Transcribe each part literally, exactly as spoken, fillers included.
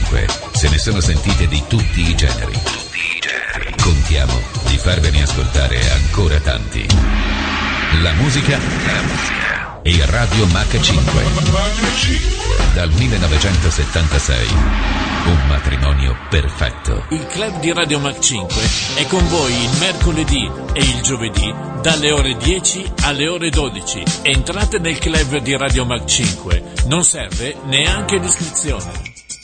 cinque se ne sono sentite di tutti i generi. Contiamo di farvene ascoltare ancora tanti. La musica e Radio Mach cinque. Dal millenovecentosettantasei. Un matrimonio perfetto. Il club di Radio Mach cinque è con voi il mercoledì e il giovedì dalle ore dieci alle ore dodici. Entrate nel club di Radio Mach cinque. Non serve neanche l'iscrizione.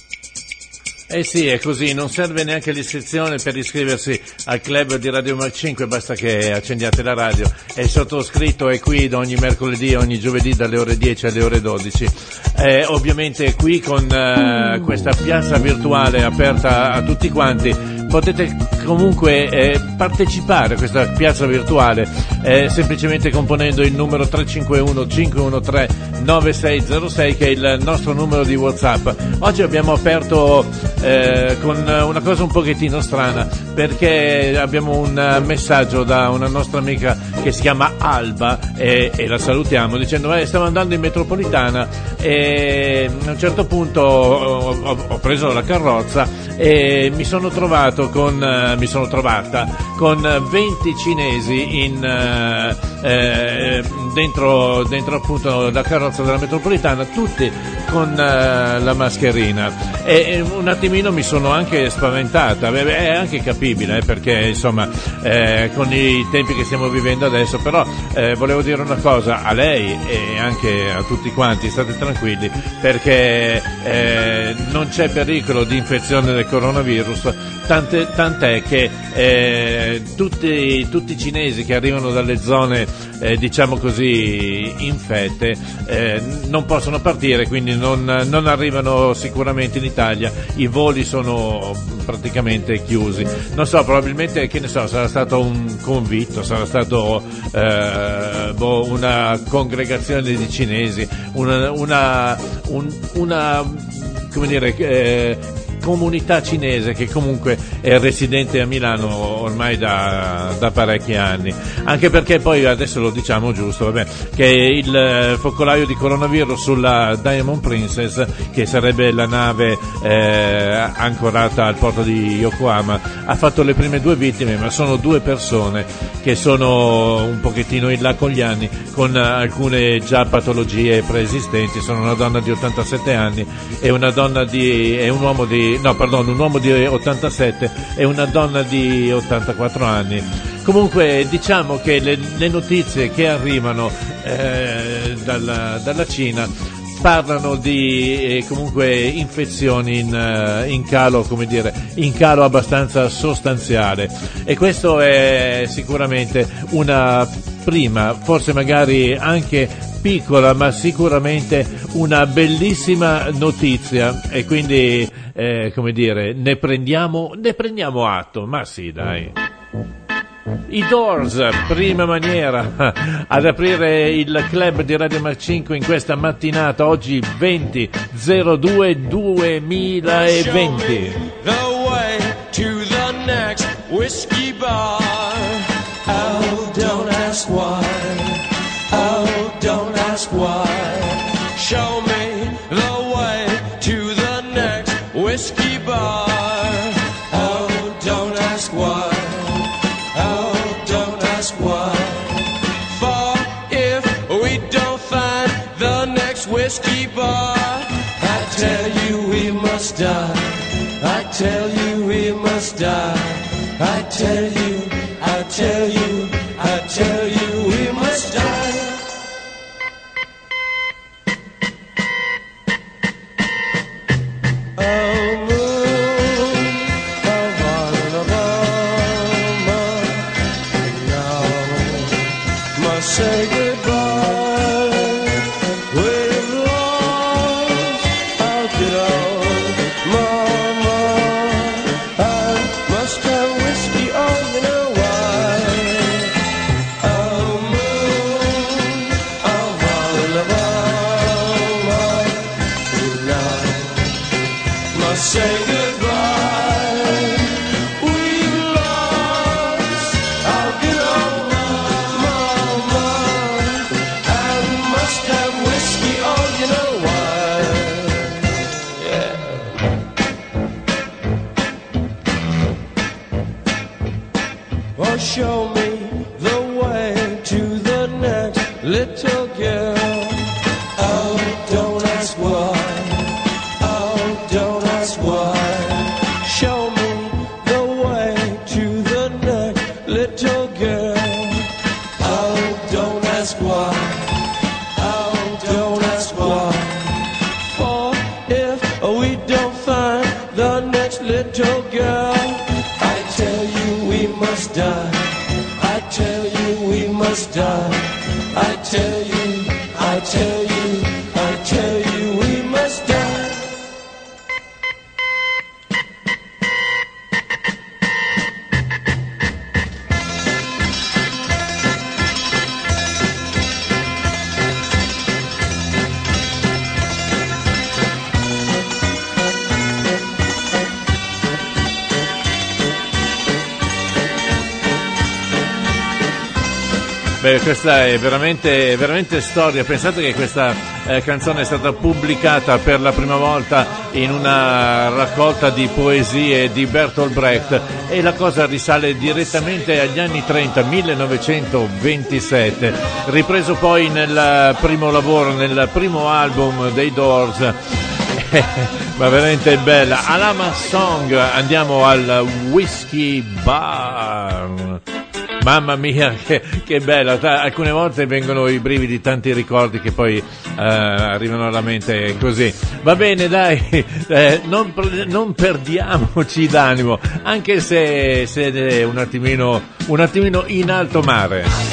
Eh sì, è così, non serve neanche l'iscrizione per iscriversi al club di Radio Mach cinque, basta che accendiate la radio e il sottoscritto è qui da ogni mercoledì e ogni giovedì dalle ore dieci alle ore dodici. Eh, ovviamente qui con eh, questa piazza virtuale aperta a tutti quanti potete comunque eh, partecipare a questa piazza virtuale eh, semplicemente componendo il numero tre cinque uno cinque uno tre nove sei zero sei che è il nostro numero di WhatsApp. Oggi abbiamo aperto eh, con una cosa un pochettino strana perché abbiamo un messaggio da una nostra amica che si chiama Alba e, e la salutiamo dicendo eh, stavo andando in metropolitana e a un certo punto ho, ho, ho preso la carrozza e mi sono trovato con uh, mi sono trovata con venti cinesi in uh, eh, dentro dentro appunto la carrozza della metropolitana, tutti con uh, la mascherina e, e un attimino mi sono anche spaventata. Beh, è anche capibile eh, perché insomma eh, con i tempi che stiamo vivendo adesso, però eh, volevo dire una cosa a lei e anche a tutti quanti: state tranquilli perché eh, non c'è pericolo di infezione del coronavirus, tante, tant'è che eh, tutti, tutti i cinesi che arrivano dalle zone eh, diciamo così infette eh, non possono partire, quindi non, non arrivano sicuramente in Italia, i voli sono praticamente chiusi. Non so, probabilmente, che ne so, sarà stato un convitto, sarà stato eh, boh, una congregazione di cinesi, una, una, un, una come dire eh, comunità cinese che comunque è residente a Milano ormai da, da parecchi anni, anche perché poi adesso lo diciamo giusto, vabbè, che il focolaio di coronavirus sulla Diamond Princess, che sarebbe la nave eh, ancorata al porto di Yokohama, ha fatto le prime due vittime, ma sono due persone che sono un pochettino in là con gli anni, con alcune già patologie preesistenti. Sono una donna di ottantasette anni e una donna di e un uomo di no pardon un uomo di ottantasette e una donna di ottantaquattro anni. Comunque diciamo che le, le notizie che arrivano eh, dalla, dalla Cina parlano di eh, comunque infezioni in, uh, in calo, come dire, in calo abbastanza sostanziale, e questo è sicuramente una prima, forse magari anche piccola, ma sicuramente una bellissima notizia, e quindi eh, come dire, ne prendiamo ne prendiamo atto, ma sì, dai. I Doors, prima maniera ad aprire il club di Radio Mach cinque in questa mattinata, oggi venti zero due duemilaventi. The way to the next whiskey bar. Oh, don't ask why. Oh, don't ask why. Show me the way to the next whiskey bar. Oh, don't ask why. Whiskey bar, I tell you we must die. I tell you we must die. I tell you, I tell you, I tell you we must die. Oh moon, oh one of now must say goodbye. Say goodbye. We've lost our good old mama, and we must have whiskey, oh, you know why? Yeah. Beh, questa è veramente, veramente storia. Pensate che questa eh, canzone è stata pubblicata per la prima volta in una raccolta di poesie di Bertolt Brecht e la cosa risale direttamente agli anni trenta, millenovecentoventisette, ripreso poi nel primo lavoro, nel primo album dei Doors. Ma veramente bella. Alama Song, andiamo al Whiskey Bar. Mamma mia, che, che bella. Alcune volte vengono i brividi, tanti ricordi che poi eh, arrivano alla mente così. Va bene, dai, eh, non, non perdiamoci d'animo, anche se, se è un attimino, un attimino in alto mare.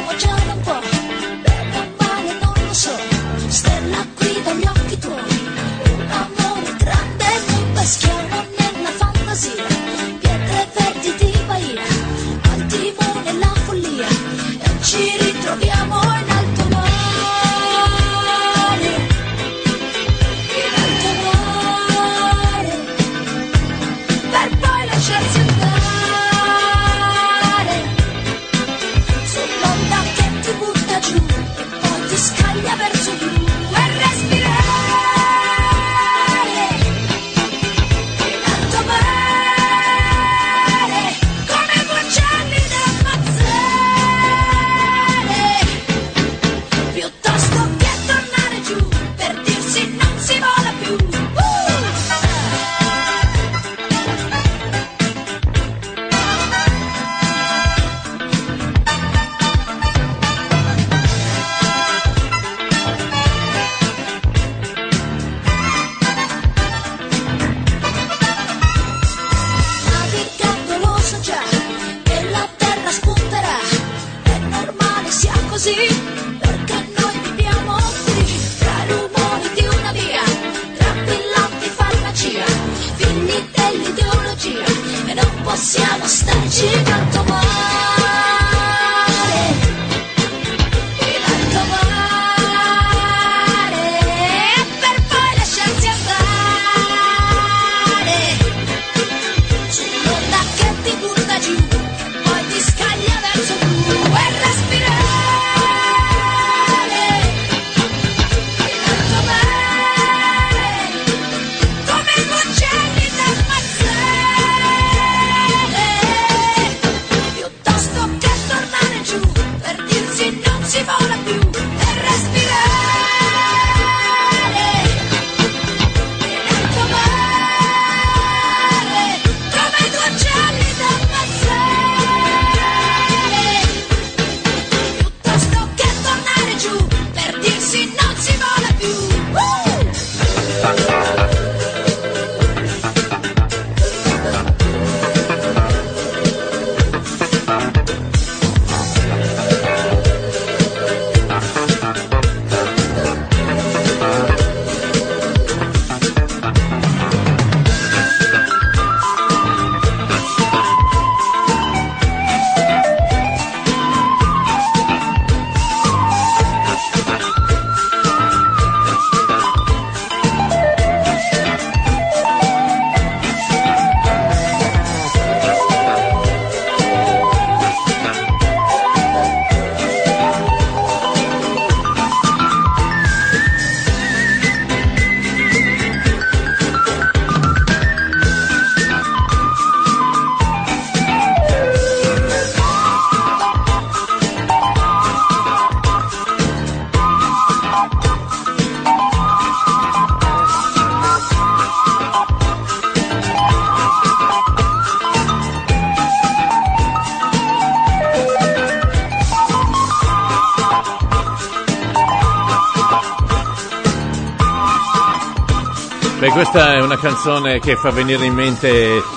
Beh, questa è una canzone che fa venire in mente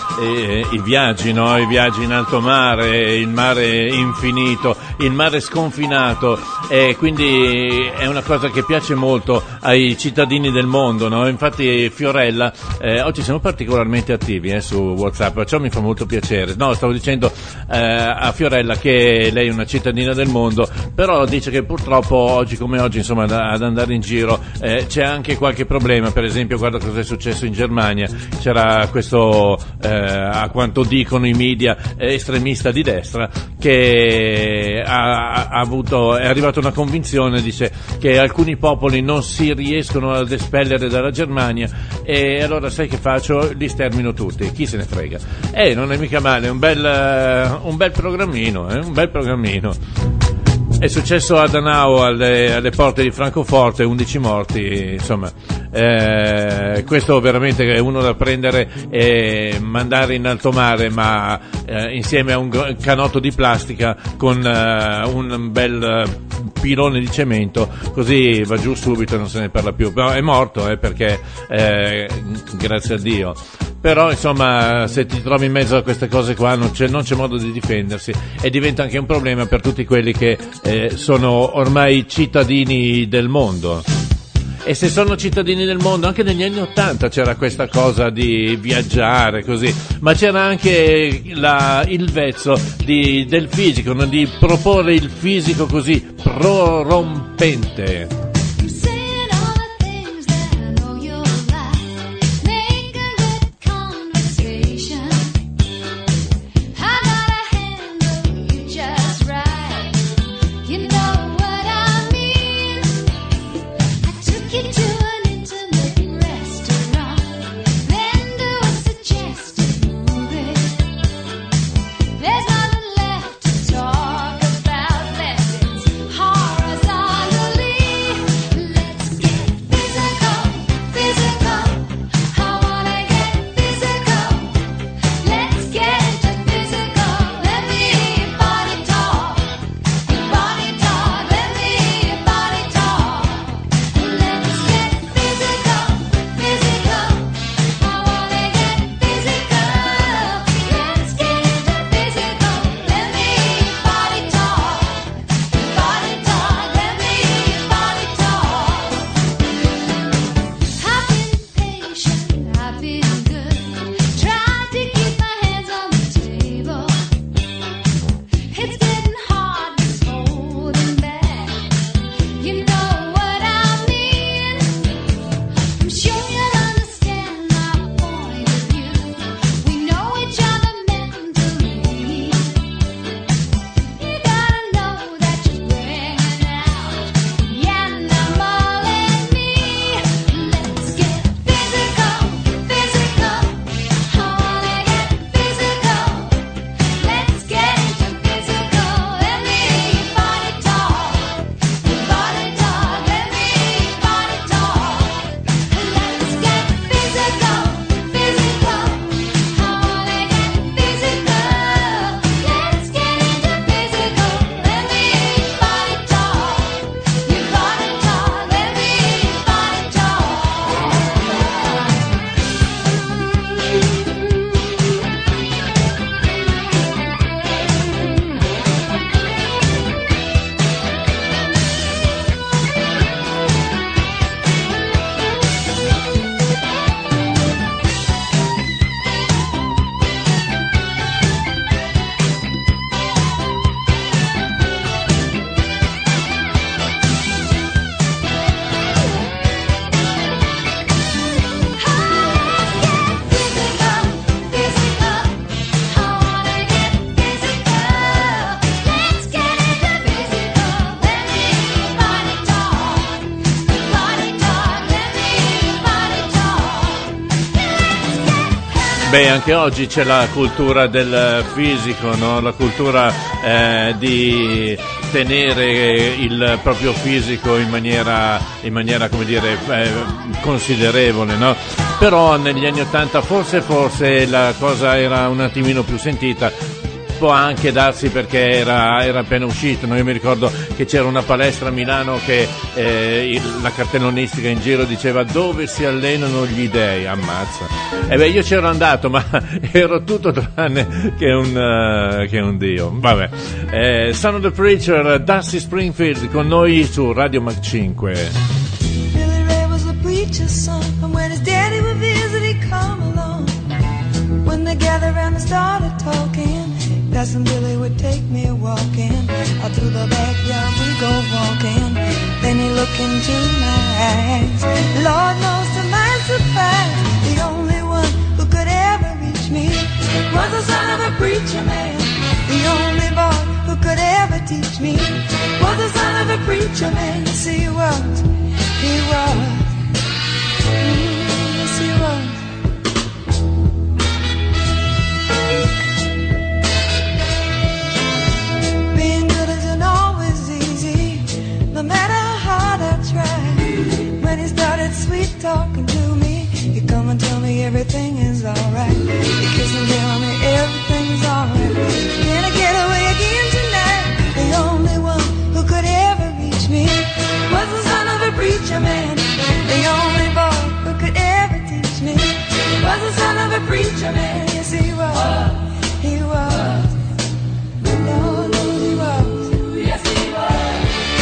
eh, i viaggi, no? I viaggi in alto mare, il mare infinito, il mare sconfinato, e quindi è una cosa che piace molto ai cittadini del mondo, no? Infatti Fiorella, eh, oggi siamo particolarmente attivi eh, su WhatsApp, ciò mi fa molto piacere. No, stavo dicendo eh, a Fiorella che lei è una cittadina del mondo, però dice che purtroppo oggi come oggi, insomma, ad andare in giro eh, c'è anche qualche problema. Per esempio, guarda cosa è successo in Germania, c'era questo eh, a quanto dicono i media, eh, estremista di destra, che ha, ha avuto, è arrivata una convinzione, dice che alcuni popoli non si riescono ad espellere dalla Germania, e allora sai che faccio? Li stermino tutti, chi se ne frega. Eh, non è mica male, un bel, un bel programmino, eh, un bel programmino. È successo a Danao alle, alle porte di Francoforte, undici morti, insomma, eh, questo veramente è uno da prendere e mandare in alto mare, ma eh, insieme a un canotto di plastica con eh, un bel pilone di cemento, così va giù subito e non se ne parla più. Però è morto, eh, perché eh, grazie a Dio. Però insomma, se ti trovi in mezzo a queste cose qua non c'è, non c'è modo di difendersi, e diventa anche un problema per tutti quelli che eh, sono ormai cittadini del mondo. E se sono cittadini del mondo, anche negli anni Ottanta c'era questa cosa di viaggiare così, ma c'era anche la, il vezzo di, del fisico, no? Di proporre il fisico così prorompente. Beh, anche oggi c'è la cultura del fisico, no? La cultura eh, di tenere il proprio fisico in maniera, in maniera come dire, eh, considerevole, no? Però negli anni Ottanta forse, forse la cosa era un attimino più sentita. Può anche darsi perché era, era appena uscito, no? Io mi ricordo che c'era una palestra a Milano che eh, il, la cartellonistica in giro diceva dove si allenano gli dei, ammazza. E beh, io c'ero andato, ma ero tutto tranne che un, uh, che un dio. Vabbè, eh, Son of the Preacher, Dusty Springfield con noi su Radio Mac cinque. Billy Ray was a preacher's son, and when his daddy would visit he'd come along. When they gathered around and started talking, Cousin Billy would take me walking out through the backyard, we go walking. Then he looked into my eyes. Lord knows to my surprise, the only one who could ever reach me preacher man. The only boy who could ever teach me was the son of a preacher man. Yes, he was, he was, mm, yes, he was. Being good isn't always easy, no matter how hard I try. When he started sweet talking to me, he'd come and tell me everything is alright. He kiss and tell me everything's alright. Can I get away again tonight? The only one who could ever reach me was the son of a preacher man. The only boy who could ever teach me was the son of a preacher man. Yes, he was, he was, Lord, he was. Yes, he was.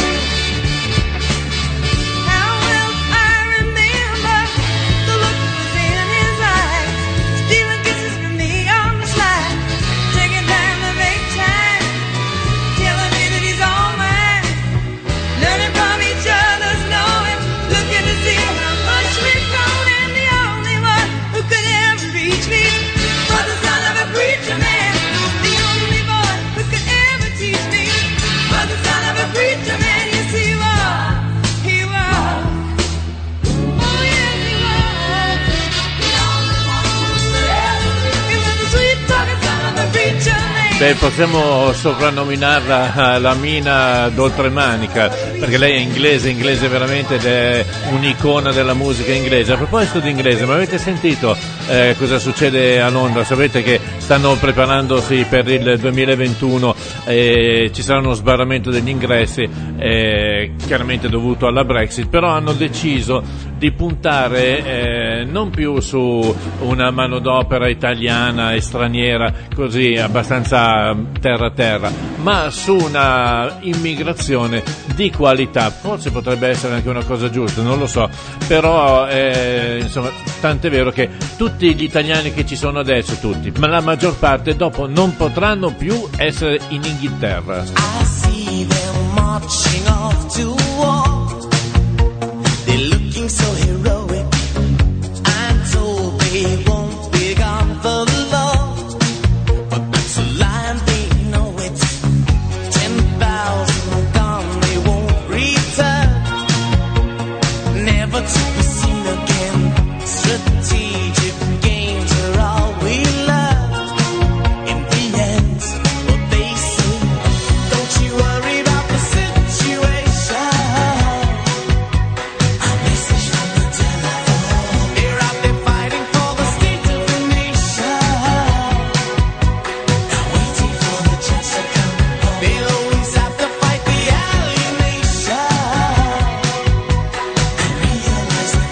How well I remember the look that was in his eyes, stealing kisses from me on the slide, taking time to make time, telling me that he's all mine, learning from each other's knowing, looking to see how much we've grown. And the only one who could ever reach me was the son of a preacher man. The only boy who could ever teach me was the son of a preacher man. Yes, he was, he was. Oh, yes, he was. The only one who could ever reach me was the sweet talking son of a preacher man. Beh, possiamo soprannominarla la Mina d'Oltremanica, perché lei è inglese, inglese veramente, ed è un'icona della musica inglese. A proposito di inglese, ma avete sentito eh, cosa succede a Londra? Sapete che stanno preparandosi per il duemilaventuno, eh, ci sarà uno sbarramento degli ingressi, eh, chiaramente dovuto alla Brexit, però hanno deciso di puntare eh, non più su una manodopera italiana e straniera, così abbastanza terra a terra, ma su una immigrazione di qualità. Forse potrebbe essere anche una cosa giusta, non lo so, però eh, insomma, tant'è vero che tutti gli italiani che ci sono adesso, tutti, ma la maggior parte dopo non potranno più essere in Inghilterra. I see them marching off to war. They're looking so heroic. I'm told they won't be gone for long, but that's a lie and they know it. Ten thousand gone, they won't return, never to be seen again. Strategic games are all we learn. In the end, what they say, don't you worry about the situation. A message from the telephone. They're out there fighting for the state of the nation. Now waiting for the chance to come home. They'll always have to fight the alienation. I realize that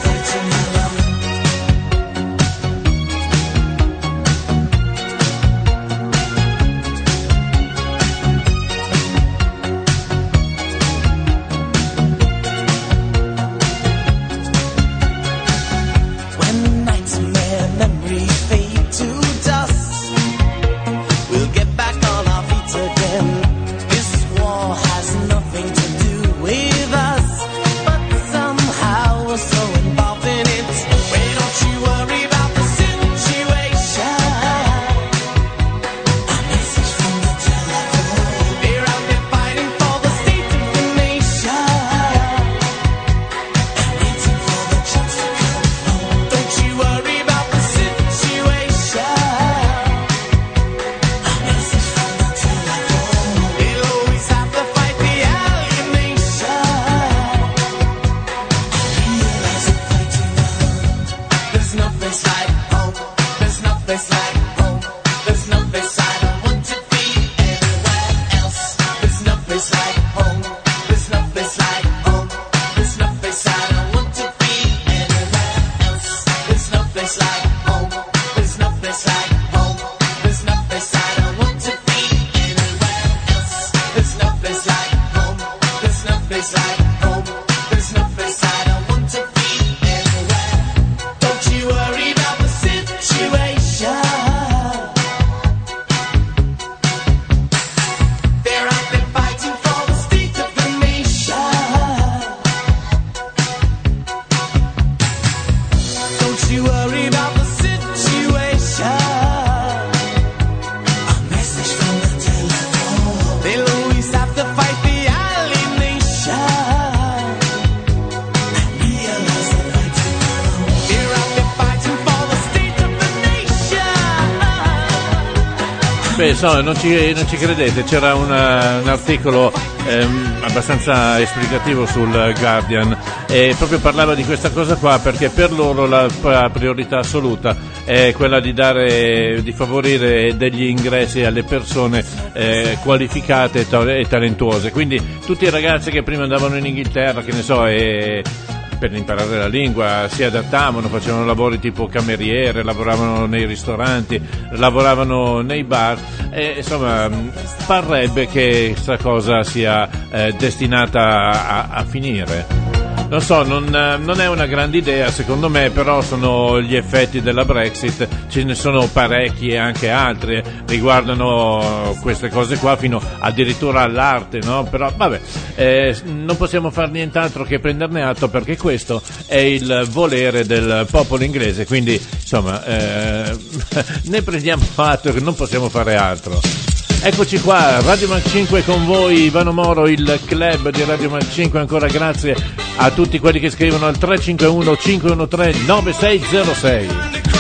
Beh, insomma, non ci, non ci credete, c'era una, un articolo ehm, abbastanza esplicativo sul Guardian e proprio parlava di questa cosa qua, perché per loro la, la priorità assoluta è quella di dare, di favorire degli ingressi alle persone eh, qualificate e, ta- e talentuose. Quindi tutti i ragazzi che prima andavano in Inghilterra, che ne so, e per imparare la lingua si adattavano, facevano lavori tipo cameriere, lavoravano nei ristoranti, lavoravano nei bar e insomma parrebbe che questa cosa sia eh, destinata a, a finire. Non so, non, non è una grande idea secondo me, però sono gli effetti della Brexit, ce ne sono parecchi e anche altri, riguardano queste cose qua fino addirittura all'arte, no? Però vabbè, eh, non possiamo fare nient'altro che prenderne atto, perché questo è il volere del popolo inglese, quindi insomma eh, ne prendiamo atto che non possiamo fare altro. Eccoci qua, Radio Mac cinque con voi, Ivano Moro, il club di Radio Mac cinque, ancora grazie a tutti quelli che scrivono al tre cinque uno cinque uno tre nove sei zero sei.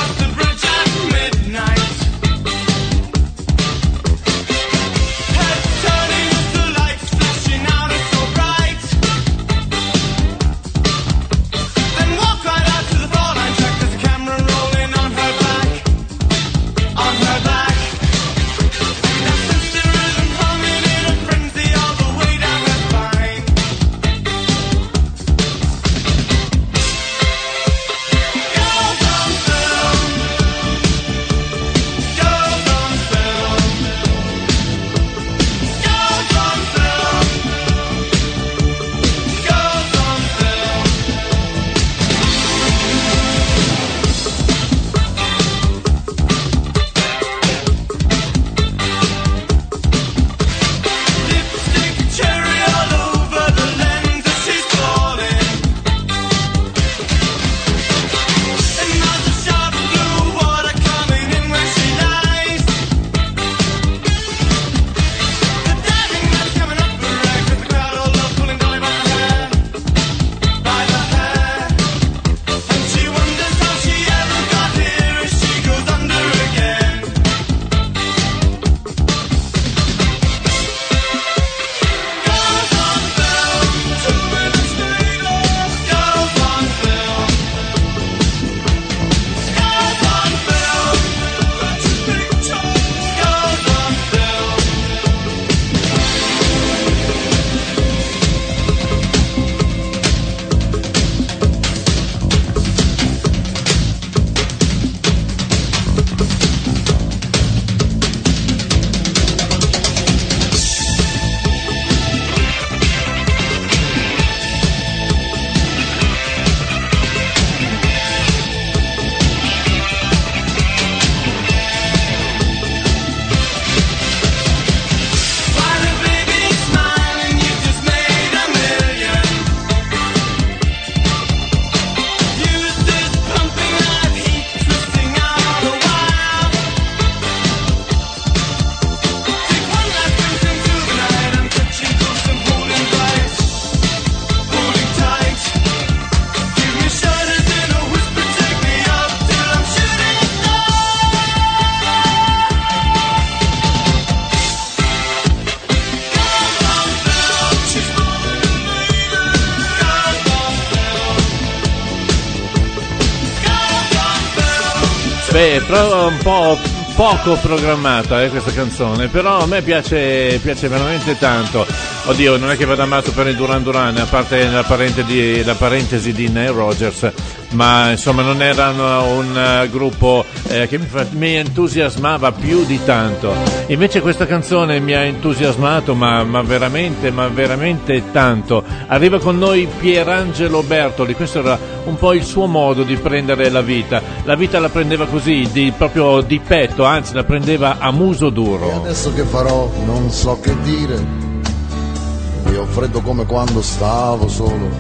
Beh, però un po' poco programmata eh, questa canzone, però a me piace, piace veramente tanto. Oddio, non è che vada matto per il Duran Duran, a parte la, parente di, la parentesi di Nile Rodgers, ma insomma non era un uh, gruppo eh, che mi, fa, mi entusiasmava più di tanto. Invece questa canzone mi ha entusiasmato, ma, ma veramente, ma veramente tanto. Arriva con noi Pierangelo Bertoli, questo era un po' il suo modo di prendere la vita. La vita la prendeva così, di, proprio di petto, anzi la prendeva a muso duro. E adesso che farò non so che dire, io ho freddo come quando stavo solo.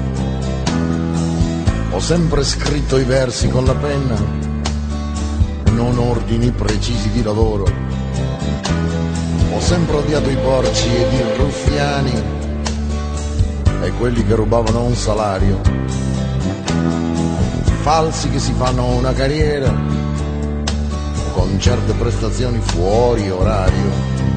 Ho sempre scritto i versi con la penna, non ordini precisi di lavoro. Ho sempre odiato i porci ed i ruffiani e quelli che rubavano un salario, falsi che si fanno una carriera con in certe prestazioni fuori orario.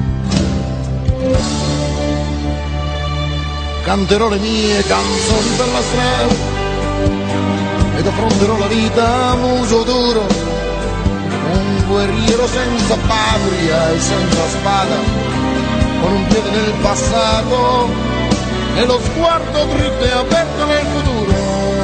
Canterò le mie canzoni per la strada ed affronterò la vita a muso duro, un guerriero senza patria e senza spada, con un piede nel passato e lo sguardo dritto e aperto nel futuro.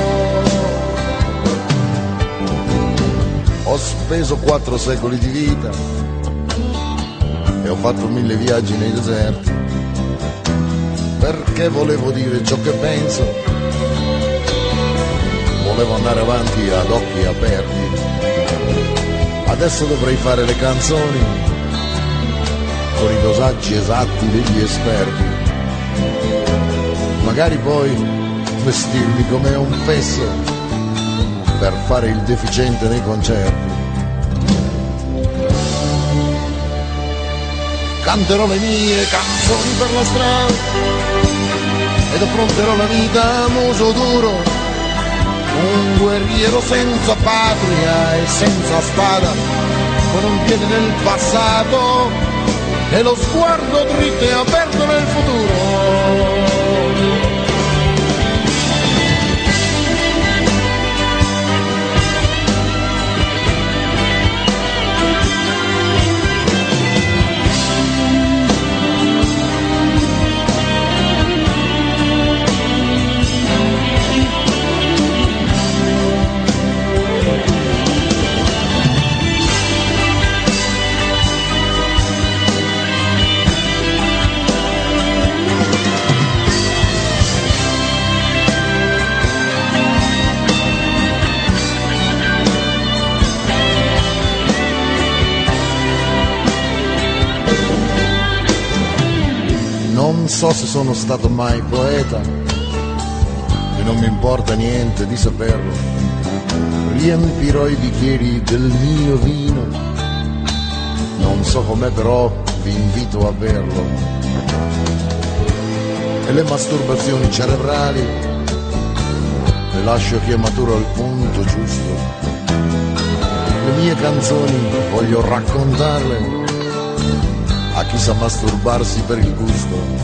Ho speso quattro secoli di vita e ho fatto mille viaggi nei deserti, perché volevo dire ciò che penso, volevo andare avanti ad occhi aperti. Adesso dovrei fare le canzoni con i dosaggi esatti degli esperti, magari poi vestirmi come un fesso per fare il deficiente nei concerti. Canterò le mie canzoni per la strada ed affronterò la vita a muso duro, un guerriero senza patria e senza spada, con un piede nel passato e lo sguardo dritto e aperto nel futuro. Non so se sono stato mai poeta e non mi importa niente di saperlo. Riempirò i bicchieri del mio vino, non so com'è però vi invito a berlo. E le masturbazioni cerebrali le lascio che maturo al punto giusto. Le mie canzoni voglio raccontarle a chi sa masturbarsi per il gusto.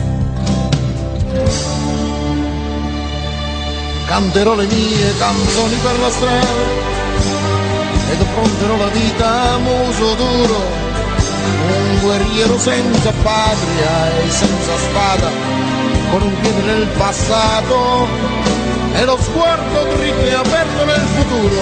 Canterò le mie canzoni per la strada ed affronterò la vita a muso duro, un guerriero senza patria e senza spada, con un piede nel passato e lo sguardo dritto e aperto nel futuro.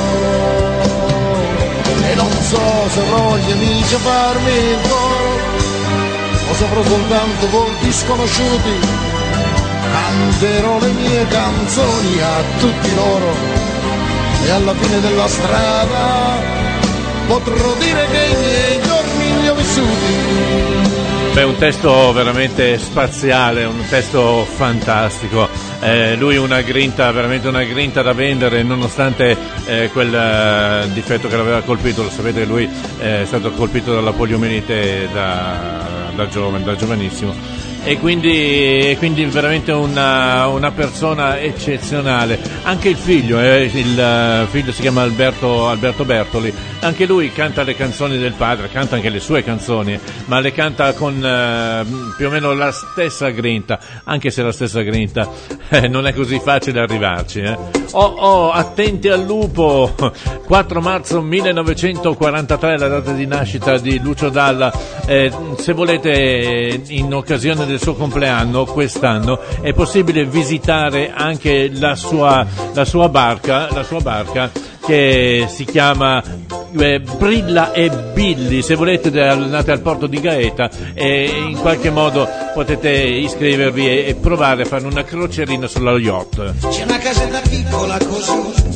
E non so se avrò gli amici a farmi il coro o saprò soltanto volti sconosciuti. Canterò le mie canzoni a tutti loro e alla fine della strada potrò dire che i miei giorni li ho vissuti. Beh, un testo veramente spaziale, un testo fantastico. Eh, lui una grinta, veramente una grinta da vendere, nonostante eh, quel eh, difetto che l'aveva colpito. Lo sapete che lui eh, è stato colpito dalla poliomielite da, da giovane, da giovanissimo. E quindi, e quindi veramente una, una persona eccezionale. Anche il figlio, eh, il figlio si chiama Alberto, Alberto Bertoli, anche lui canta le canzoni del padre, canta anche le sue canzoni, ma le canta con eh, più o meno la stessa grinta, anche se la stessa grinta eh, non è così facile arrivarci. Eh. Oh, oh, attenti al lupo, quattro marzo millenovecentoquarantatré, la data di nascita di Lucio Dalla. Eh, se volete, in occasione del suo compleanno quest'anno è possibile visitare anche la sua, la sua barca, la sua barca che si chiama eh, Brilla e Billy. Se volete andate al porto di Gaeta e in qualche modo potete iscrivervi e, e provare a fare una crocerina sullo yacht. C'è una casetta piccola così,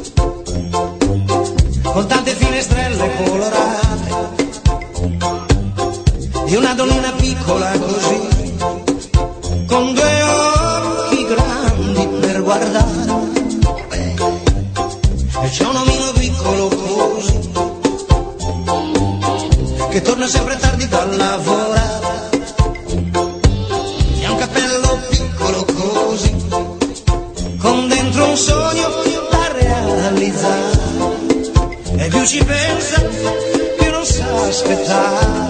con tante finestrelle colorate, e una donnina piccola così, con due occhi grandi per guardare, e c'è un omino piccolo così, che torna sempre tardi da lavorare, e ha un cappello piccolo così, con dentro un sogno da realizzare, e più ci pensa più non sa aspettare.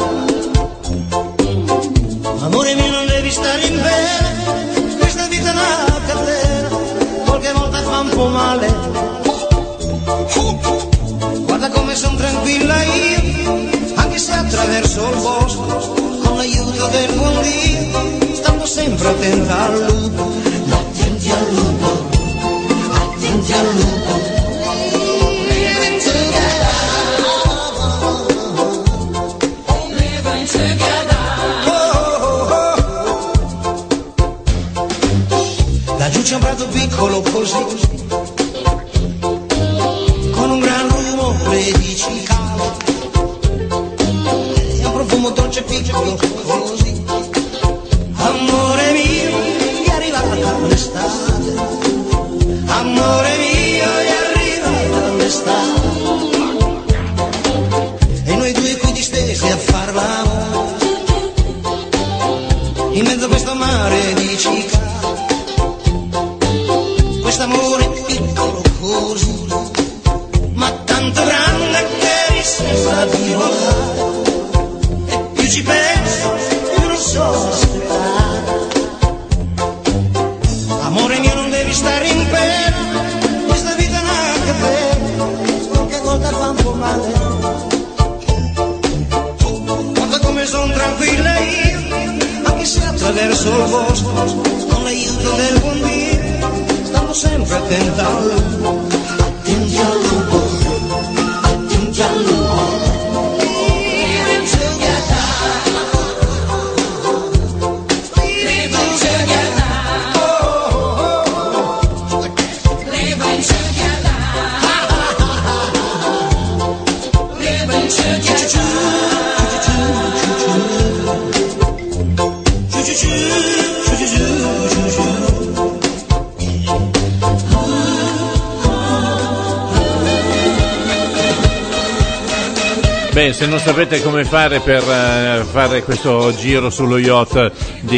Amore mio, non devi stare in pena, questa vita è una catena, qualche volta fa un po' male. Guarda come son tranquilla io, anche se attraverso il bosco, con l'aiuto del buon Dio, stando sempre attenta al lupo. Attenti al lupo, attenti al lupo. Laggiù c'è un prato piccolo così, con un gran rumore di cicale, e un profumo dolce piccolo così. Amore mio, è arrivata l'estate, amore mio, è arrivata l'estate, e noi due qui distesi a far l'amore, in mezzo a questo mare di cicale. Quest'amore piccolo così, ma tanto grande che mi sembra di volare, e più ci penso, più non so aspettare. Amore mio, non devi stare in pena, questa vita è una catena, qualche volta fa un po' male. Guarda come son tranquilla io, anche se attraverso il bosco, con l'aiuto del buon Dio, sempre attenta al lupo, attenti al lupo, attenti al lupo. Living together, living together, oh, oh, oh. Living together, living together. Beh, se non sapete come fare per uh, fare questo giro sullo yacht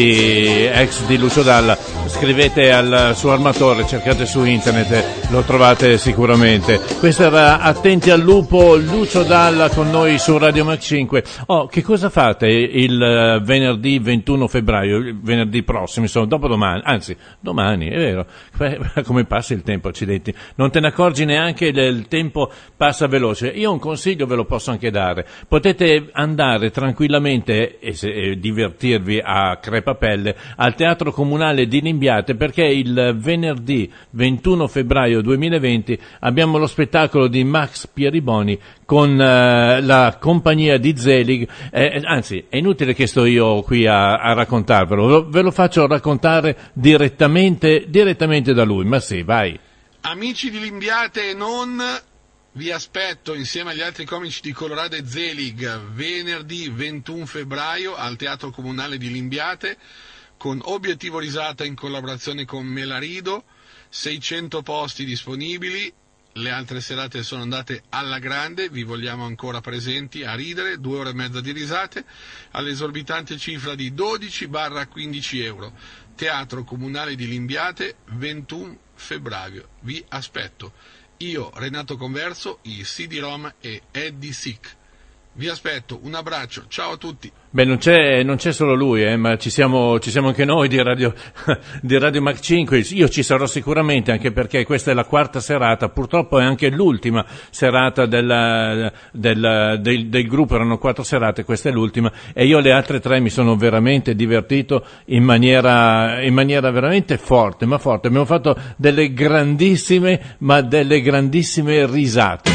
di ex di Lucio Dalla, scrivete al suo armatore, cercate su internet, lo trovate sicuramente. Questo era Attenti al lupo, Lucio Dalla con noi su Radio Mac cinque. Oh, che cosa fate il uh, venerdì ventuno febbraio, il venerdì prossimo, insomma, dopodomani, anzi, domani, è vero. Come passa il tempo, accidenti. Non te ne accorgi neanche, il, il tempo passa veloce. Io un consiglio ve lo posso anche dare. Potete andare tranquillamente e, se, e divertirvi a crepapelle al Teatro Comunale di Limbiate, perché il venerdì ventuno febbraio duemilaventi abbiamo lo spettacolo di Max Pieriboni con uh, la compagnia di Zelig. Eh, anzi, è inutile che sto io qui a, a raccontarvelo, ve lo faccio raccontare direttamente, direttamente da lui. Ma sì, vai. Amici di Limbiate e non, vi aspetto insieme agli altri comici di Colorado e Zelig venerdì ventuno febbraio al Teatro Comunale di Limbiate con Obiettivo Risata in collaborazione con Melarido, seicento posti disponibili, le altre serate sono andate alla grande, vi vogliamo ancora presenti a ridere, due ore e mezza di risate all'esorbitante cifra di dodici quindici euro. Teatro Comunale di Limbiate ventuno febbraio, vi aspetto. Io, Renato Converso, i C D Rom e Eddie Sick. Vi aspetto, un abbraccio, ciao a tutti. Beh, non c'è, non c'è solo lui, eh, ma ci siamo, ci siamo anche noi di Radio, di Radio Mac cinque. Io ci sarò sicuramente, anche perché questa è la quarta serata, purtroppo è anche l'ultima serata del, del, del, del gruppo, erano quattro serate, questa è l'ultima, e io le altre tre mi sono veramente divertito in maniera, in maniera veramente forte, ma forte. Abbiamo fatto delle grandissime, ma delle grandissime risate.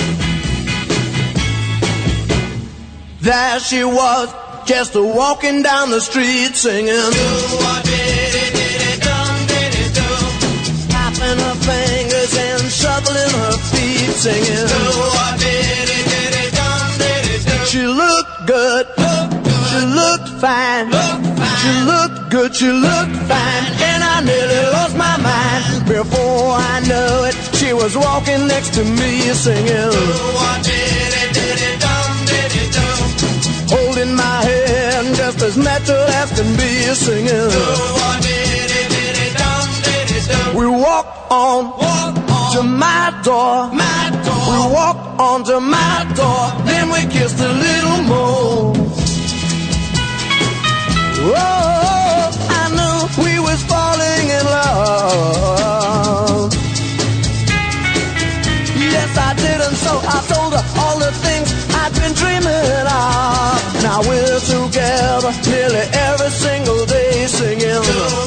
There she was, just a walking down the street singing. Tapping her fingers and shuffling her feet singing. She looked good, she looked fine, she looked good, she looked fine, and I nearly lost my mind. Before I knew it, she was walking next to me singing. Holding my hand just as natural as can be singing. We walk on onto my door, my door. We walked onto my door, then we kissed a little more. Oh, I knew we was falling in love. Yes, I did, and so I told her all the things I'd been dreaming of. Now we're together nearly every single day singing.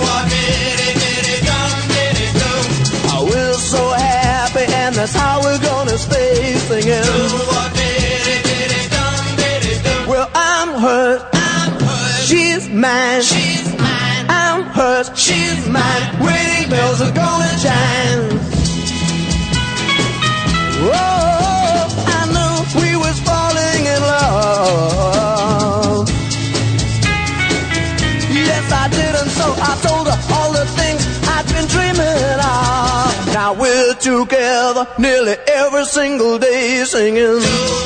Oh, we're so happy, and that's how we're gonna stay singing. Well, I'm hers, I'm hers. She's mine, she's mine. I'm hers, she's mine. Wedding bells are gonna chime. Whoa, I knew we was falling in love. Yes, I did, and so I told her all the things I'd been dreaming of. Now we're together nearly every single day singing.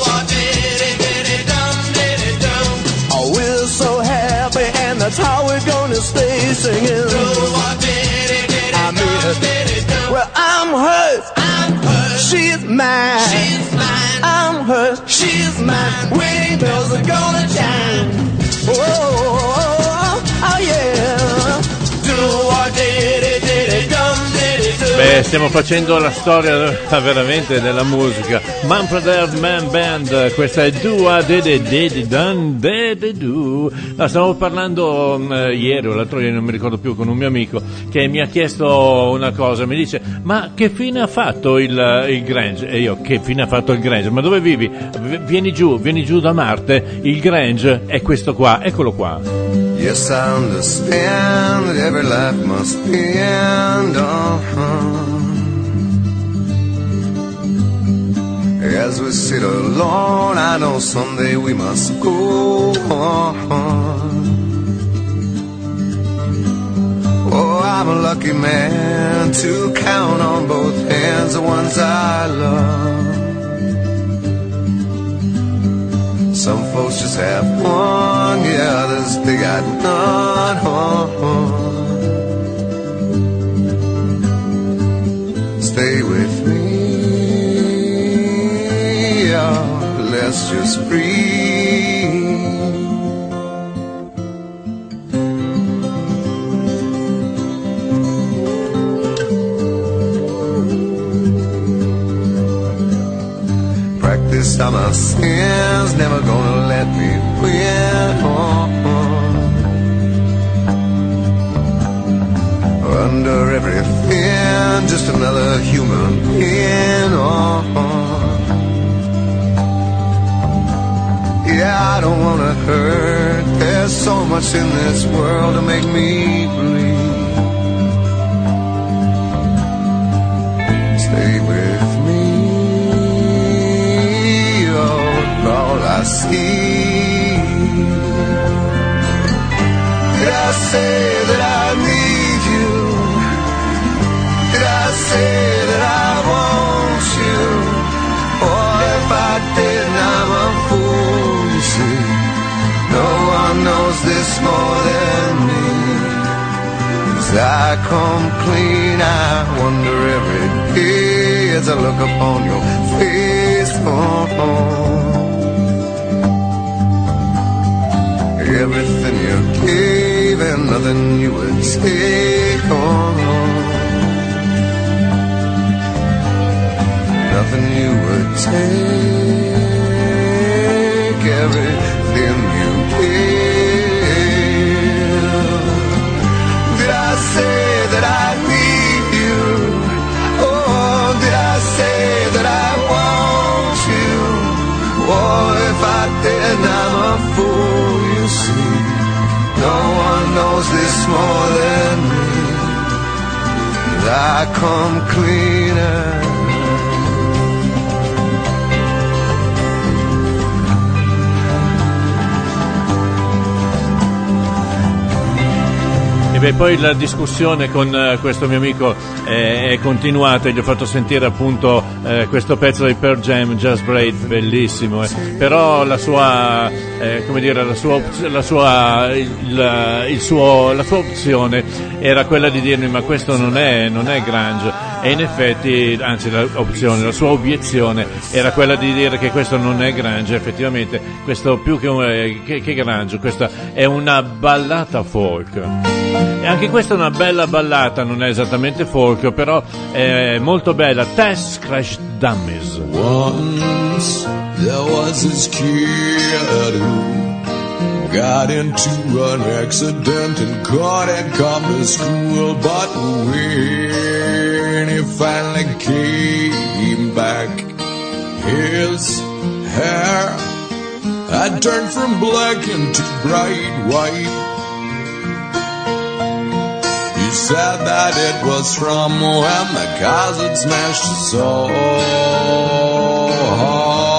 Oh, we're so happy, and that's how we're gonna stay singing. I mean, well, I'm hers, I'm hers. She's mine, she's mine. I'm hers, she's mine. Wedding bells are gonna chime. Oh, oh, oh, oh yeah. Do what did it, did it, dum, did it, do. Beh, stiamo facendo la storia veramente della musica. Mumford and Man Band, questa è Do A Dede Dede Dun Dede Do. No, stavo parlando um, ieri o l'altro ieri, non mi ricordo più, con un mio amico che mi ha chiesto una cosa, mi dice: ma che fine ha fatto il, il Grange? E io: che fine ha fatto il Grange? Ma dove vivi? Vieni giù, vieni giù da Marte. Il Grange è questo qua, eccolo qua. Yes, I understand that every life must end. Uh-huh. As we sit alone, I know someday we must go on. Oh, I'm a lucky man to count on both hands the ones I love. Some folks just have one, yeah, others they got none. Stay with me, yeah, let's just breathe. Practice on my sins, never gonna let me win. Oh, oh. Under everything, just another human being. Oh, oh. Yeah, I don't wanna hurt. There's so much in this world to make me bleed. Stay with me. All I see. Did I say that I need you? Did I say that I want you? Or if I did, I'm a fool, you see. No one knows this more than me. As I come clean, I wonder every day as I look upon your face. Oh, oh. Everything you gave and nothing you would take on. Nothing you would take. Everything you gave. Did I say that I need you? Oh, did I say that I want you? Oh, if I did, I'm a fool, you see. No one knows this more than me. I come cleaner. E beh, poi la discussione con uh, questo mio amico è, è continuata, gli ho fatto sentire appunto uh, questo pezzo di Pearl Jam, Just Break, bellissimo, eh. Però la sua, eh, come dire, la sua, la sua, il, il suo, la sua opzione era quella di dirmi: ma questo non è, non è grunge. e in effetti, anzi l'opzione, la sua obiezione era quella di dire che questo non è grunge. Effettivamente questo più che, un, che, che grunge, questa è una ballata folk, e anche questa è una bella ballata, non è esattamente folk però è molto bella. Test Crash Dummies. Once there was this kid who got into an accident and couldn't come to school, but when he finally came back, his hair had turned from black into bright white. He said that it was from when the cars had smashed so hard.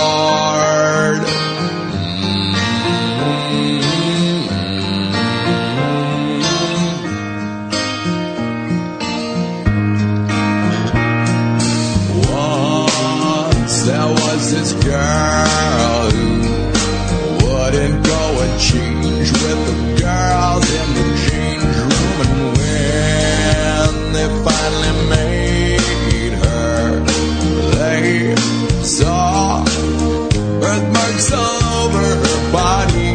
There was this girl who wouldn't go and change with the girls in the change room, and when they finally made her, they saw birthmarks all over her body.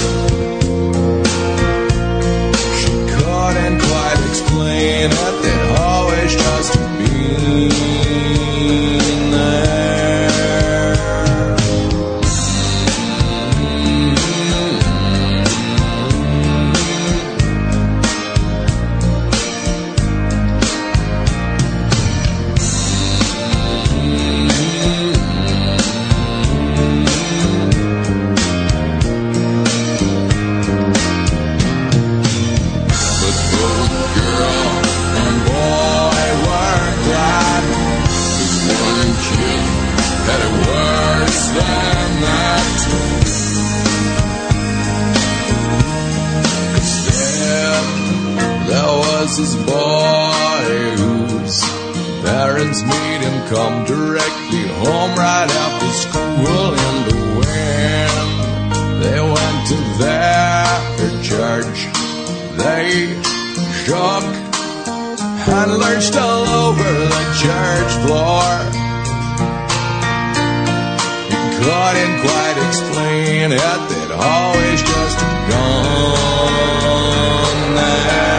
She couldn't quite explain it, they'd always just been there. This boy whose parents made him come directly home right after school, and when they went to their church, they shook and lurched all over the church floor. He couldn't quite explain it, they'd always just gone there.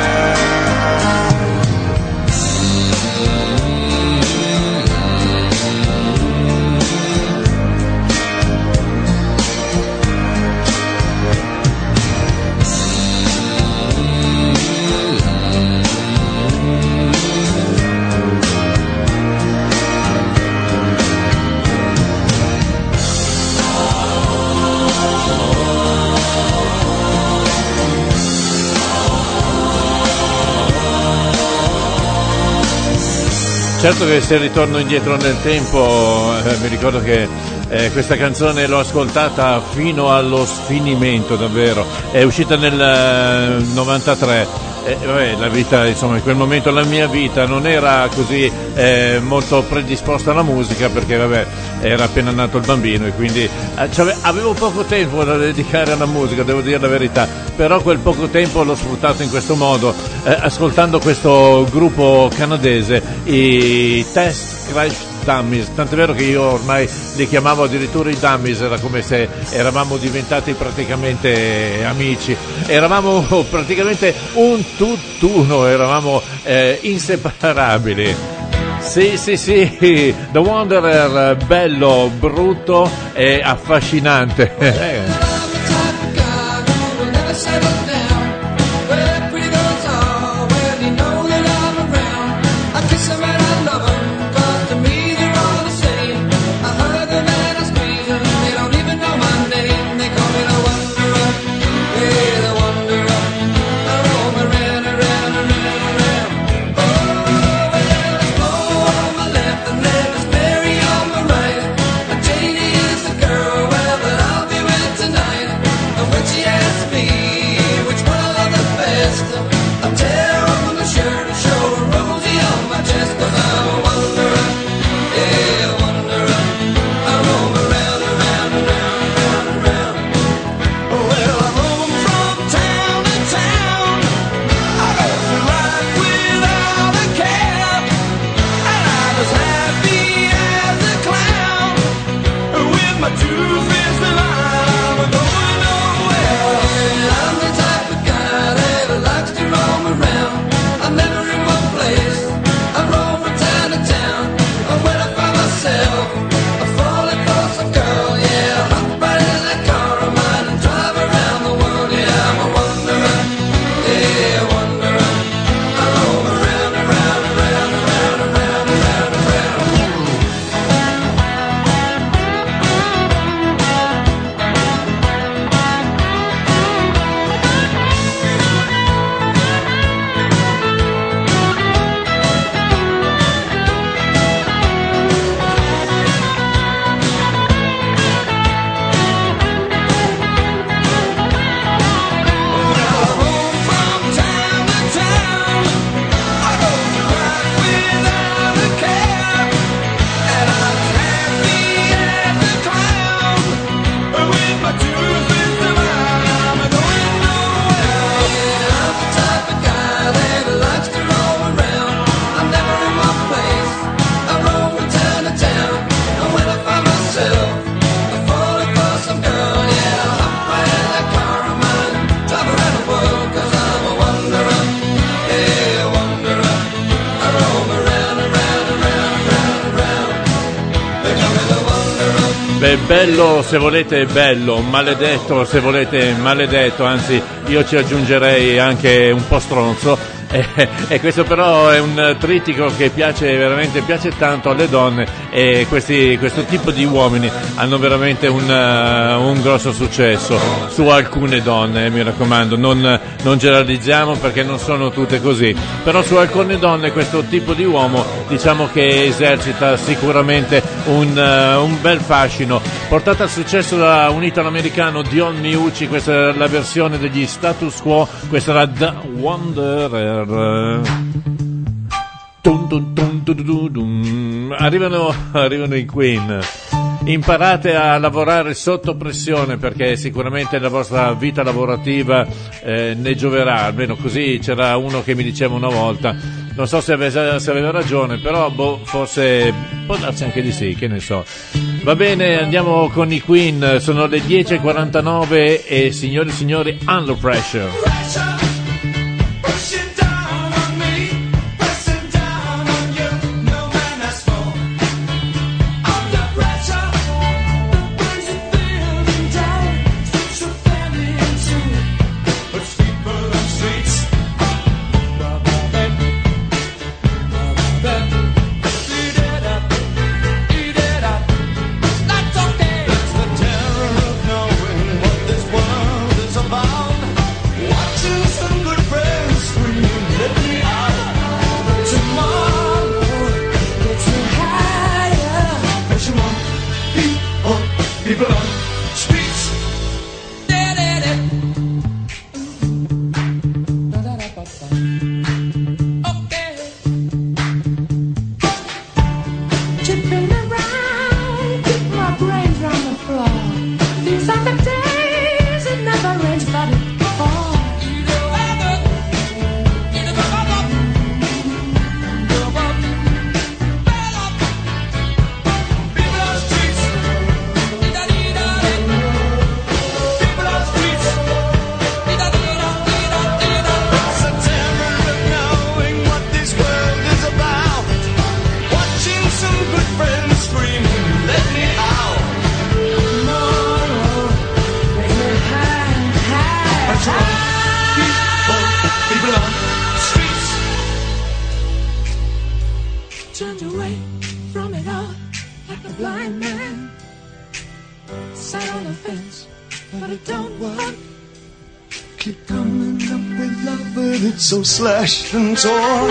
Certo che se ritorno indietro nel tempo eh, mi ricordo che eh, questa canzone l'ho ascoltata fino allo sfinimento, davvero. È uscita nel eh, novantatré. Eh, vabbè, la vita, insomma, in quel momento la mia vita non era così eh, molto predisposta alla musica, perché vabbè, era appena nato il bambino e quindi eh, avevo poco tempo da dedicare alla musica, devo dire la verità, però quel poco tempo l'ho sfruttato in questo modo, eh, ascoltando questo gruppo canadese, i Test Crash Dummies, tant'è vero che io ormai li chiamavo addirittura i Dummies, era come se eravamo diventati praticamente amici, eravamo praticamente un tutt'uno, eravamo eh, inseparabili. Sì, sì, sì, The Wanderer, bello, brutto e affascinante. Tonight Beh, bello se volete bello, maledetto se volete maledetto, anzi io ci aggiungerei anche un po' stronzo. E, e questo però è un trittico che piace veramente, piace tanto alle donne, e questi, questo tipo di uomini hanno veramente un, uh, un grosso successo su alcune donne, eh, mi raccomando, non, non generalizziamo perché non sono tutte così, però su alcune donne questo tipo di uomo diciamo che esercita sicuramente un, uh, un bel fascino. Portata al successo da un italo-americano, Dion Miucci, questa è la versione degli Status Quo, questa era The Wanderer. Dun, dun, dun, dun, dun, dun. Arrivano, arrivano i Queen. Imparate a lavorare sotto pressione, perché sicuramente la vostra vita lavorativa eh, ne gioverà, almeno così c'era uno che mi diceva una volta, non so se aveva, se aveva ragione, però boh, forse può darsi anche di sì, che ne so. Va bene, andiamo con i Queen, sono le dieci e quarantanove e signori e signori, Under Pressure. So slashed and torn.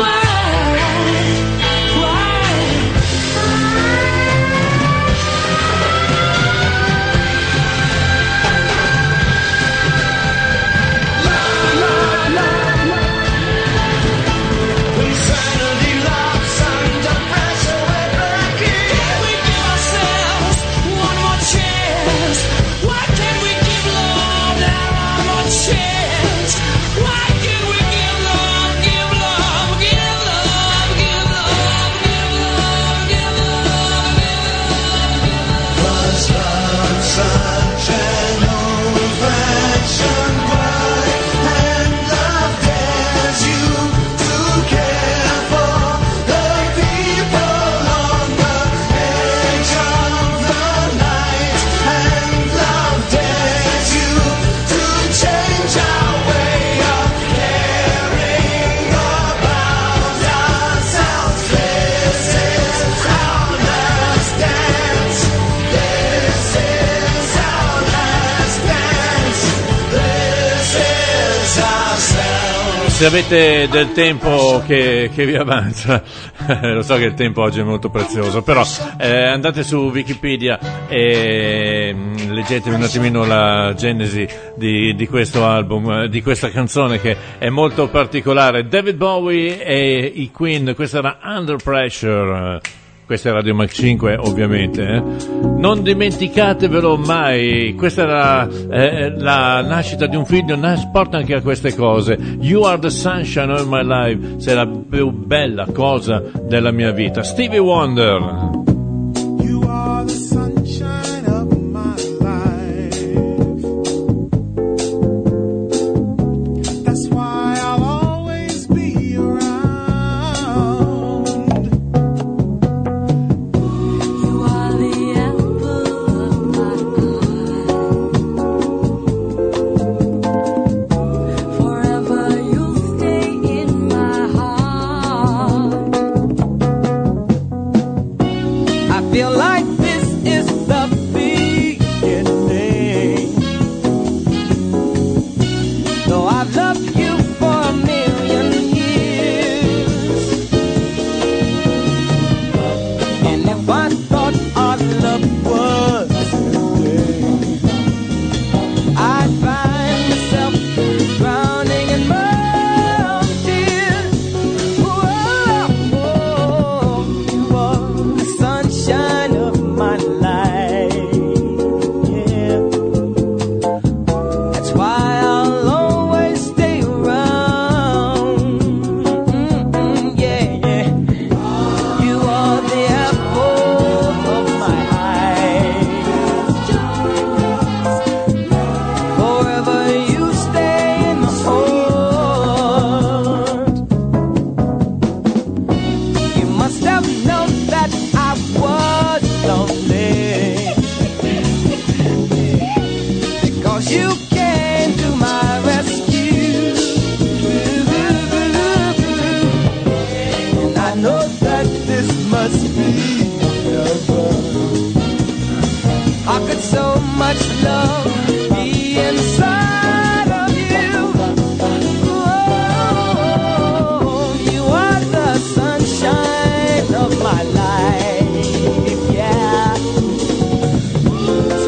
Se avete del tempo che, che vi avanza, lo so che il tempo oggi è molto prezioso, però eh, andate su Wikipedia e mh, leggetevi un attimino la genesi di, di questo album, di questa canzone che è molto particolare. David Bowie e i Queen, questa era Under Pressure. Questa è Radio Mac cinque, ovviamente, eh. Non dimenticatevelo mai, questa era eh, la nascita di un figlio, porta anche a queste cose. You are the sunshine of my life, sei la più bella cosa della mia vita. Stevie Wonder. You are the sunshine of my life. That's why I'll always be around. You are the apple of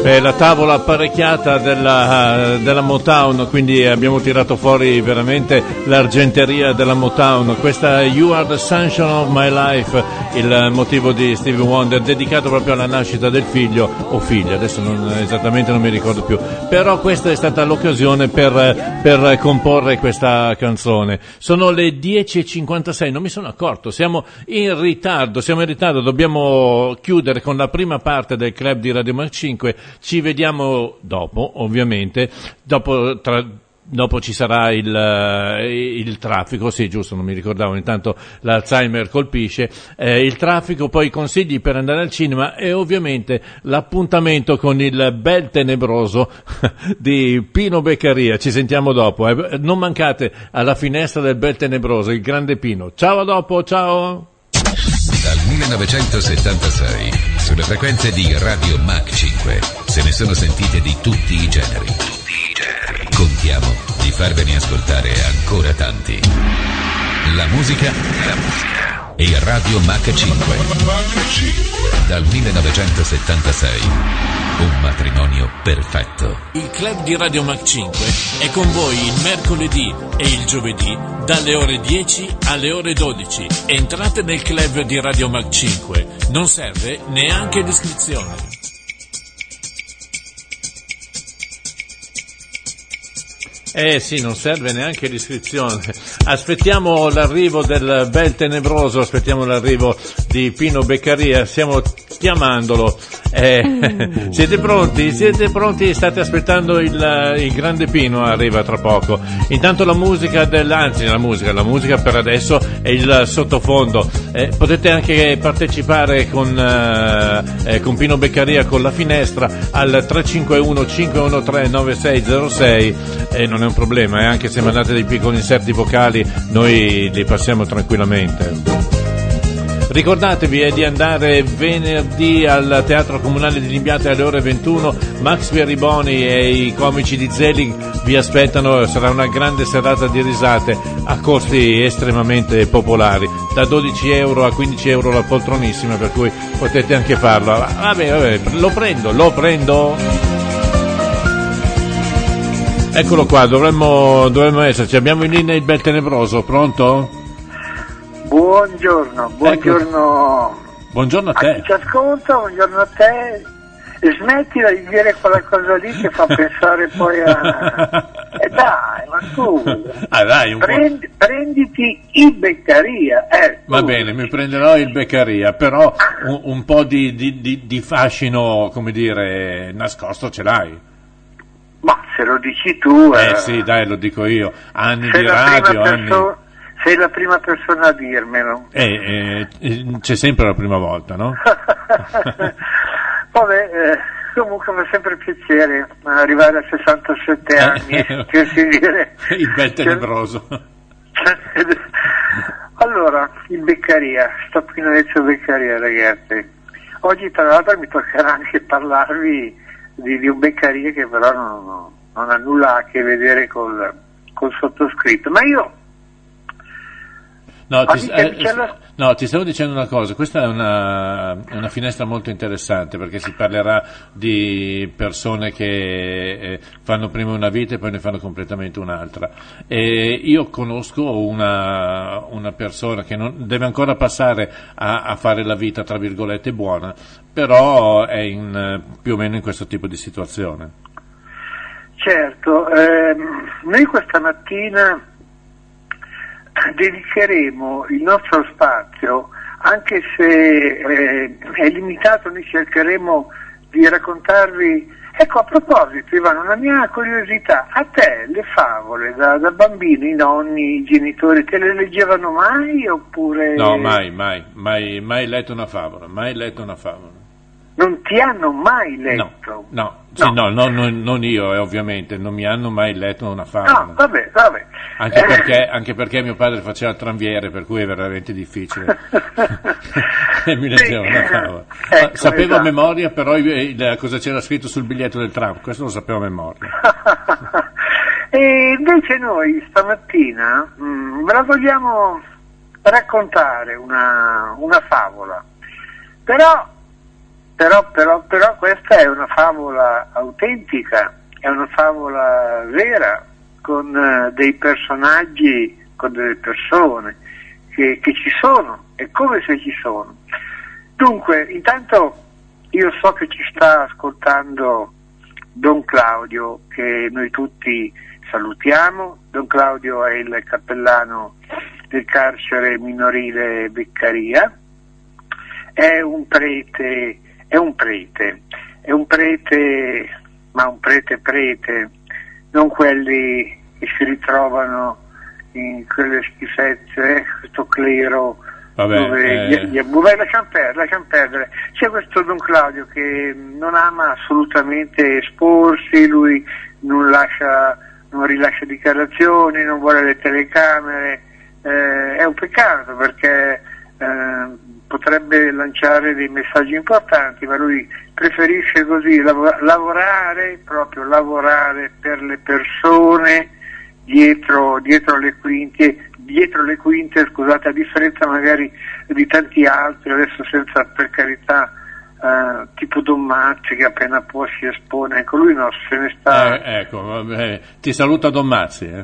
è la tavola apparecchiata della, della Motown, quindi abbiamo tirato fuori veramente l'argenteria della Motown. Questa You Are the Sunshine of My Life, il motivo di Stevie Wonder, dedicato proprio alla nascita del figlio o figlia, adesso non, esattamente non mi ricordo più, però questa è stata l'occasione per, per comporre questa canzone. Sono le dieci e cinquantasei, non mi sono accorto, siamo in ritardo, siamo in ritardo, dobbiamo chiudere con la prima parte del club di Radio Mac cinque. Ci vediamo dopo, ovviamente, dopo, tra, dopo ci sarà il, il traffico, sì giusto, non mi ricordavo, intanto l'Alzheimer colpisce, eh, il traffico, poi i consigli per andare al cinema e ovviamente l'appuntamento con il bel tenebroso di Pino Beccaria. Ci sentiamo dopo, eh. Non mancate alla finestra del bel tenebroso, il grande Pino. Ciao, a dopo, ciao! Dal millenovecentosettantasei, sulle frequenze di Radio Mac cinque, se ne sono sentite di tutti i generi. Tutti i generi. Contiamo di farvene ascoltare ancora tanti. La musica, la musica e Radio Mac cinque. Dal millenovecentosettantasei, un matrimonio perfetto. Il club di Radio Mac cinque è con voi il mercoledì e il giovedì dalle ore dieci alle ore dodici. Entrate nel club di Radio Mac cinque, non serve neanche l'iscrizione. Eh sì, non serve neanche l'iscrizione. Aspettiamo l'arrivo del bel tenebroso, aspettiamo l'arrivo di Pino Beccaria, stiamo chiamandolo. Eh, siete pronti? Siete pronti? State aspettando il, il grande Pino, arriva tra poco. Intanto la musica del, anzi la musica, la musica per adesso è il sottofondo. Eh, potete anche partecipare con, eh, con Pino Beccaria con la finestra al tre cinque uno cinque uno tre nove sei zero sei, e non è un problema, eh, anche se mandate dei piccoli inserti vocali noi li passiamo tranquillamente. Ricordatevi eh, di andare venerdì al Teatro Comunale di Limbiate alle ore ventuno. Max Pieriboni e i comici di Zelig vi aspettano, sarà una grande serata di risate a costi estremamente popolari, da dodici euro a quindici euro la poltronissima, per cui potete anche farlo. Vabbè, vabbè, lo prendo, lo prendo. Eccolo qua, dovremmo, dovremmo esserci. Abbiamo in linea il bel tenebroso, pronto? Buongiorno, buongiorno. Ecco. Buongiorno a te. A chi ci ascolta, buongiorno a te. E smettila di dire quella cosa lì che fa pensare poi a... Eh dai, ma scusa. Ah, dai, un Prendi, prenditi il Beccaria. Eh, Va bene, mi prenderò il Beccaria, però un, un po' di, di, di, di fascino, come dire, nascosto ce l'hai. Ma se lo dici tu... Eh, eh sì, dai, lo dico io. Anni sei di la radio, prima anni... perso- sei la prima persona a dirmelo. Eh, eh, c'è sempre la prima volta, no? Vabbè, eh, comunque mi fa sempre piacere arrivare a sessantasette anni e potersi dire... Il bel tenebroso. Allora, il Beccaria, sto qui Ezio Beccaria, ragazzi. Oggi tra l'altro mi toccherà anche parlarvi di, di un Beccaria che però non, non ha nulla a che vedere col, col sottoscritto, ma io No ti, eh, no, ti stavo dicendo una cosa, questa è una, una finestra molto interessante, perché si parlerà di persone che eh, fanno prima una vita e poi ne fanno completamente un'altra. E io conosco una, una persona che non deve ancora passare a, a fare la vita tra virgolette buona, però è in, più o meno in questo tipo di situazione. Certo, ehm, noi questa mattina dedicheremo il nostro spazio, anche se eh, è limitato, noi cercheremo di raccontarvi. Ecco, a proposito Ivano, una mia curiosità, a te le favole da, da bambino, i nonni, i genitori te le leggevano mai oppure... No, mai, mai, mai, mai letto una favola, mai letto una favola. Non ti hanno mai letto? No, no, sì, no. no, no non, non io eh, ovviamente, non mi hanno mai letto una favola. No, vabbè, vabbè. Anche, eh. perché, anche perché mio padre faceva il tranviere, per cui è veramente difficile. E mi leggeva sì. una favola. Ecco, sapevo esatto. a memoria però il, cosa c'era scritto sul biglietto del tram, questo lo sapevo a memoria. E invece noi stamattina mh, ve la vogliamo raccontare una, una favola, però però, però, però questa è una favola autentica, è una favola vera, con uh, dei personaggi, con delle persone che, che ci sono, è come se ci sono. Dunque, intanto io so che ci sta ascoltando Don Claudio, che noi tutti salutiamo. Don Claudio è il cappellano del carcere minorile Beccaria, è un prete, è un prete, è un prete, ma un prete prete, non quelli che si ritrovano in quelle schifezze, questo clero. Vabbè, dove eh... gli, gli, vabbè, lasciamo perdere, lasciamo perdere. C'è questo Don Claudio che non ama assolutamente esporsi, lui non lascia, non rilascia dichiarazioni, non vuole le telecamere, eh, è un peccato perché eh, potrebbe lanciare dei messaggi importanti, ma lui preferisce così lav- lavorare, proprio lavorare per le persone dietro, dietro le quinte, dietro le quinte, scusate, a differenza magari di tanti altri, adesso senza, per carità, eh, tipo Don Mazzi che appena può si espone, ecco, lui no, se ne sta... Eh, ecco, vabbè. Ti saluta Don Mazzi, eh?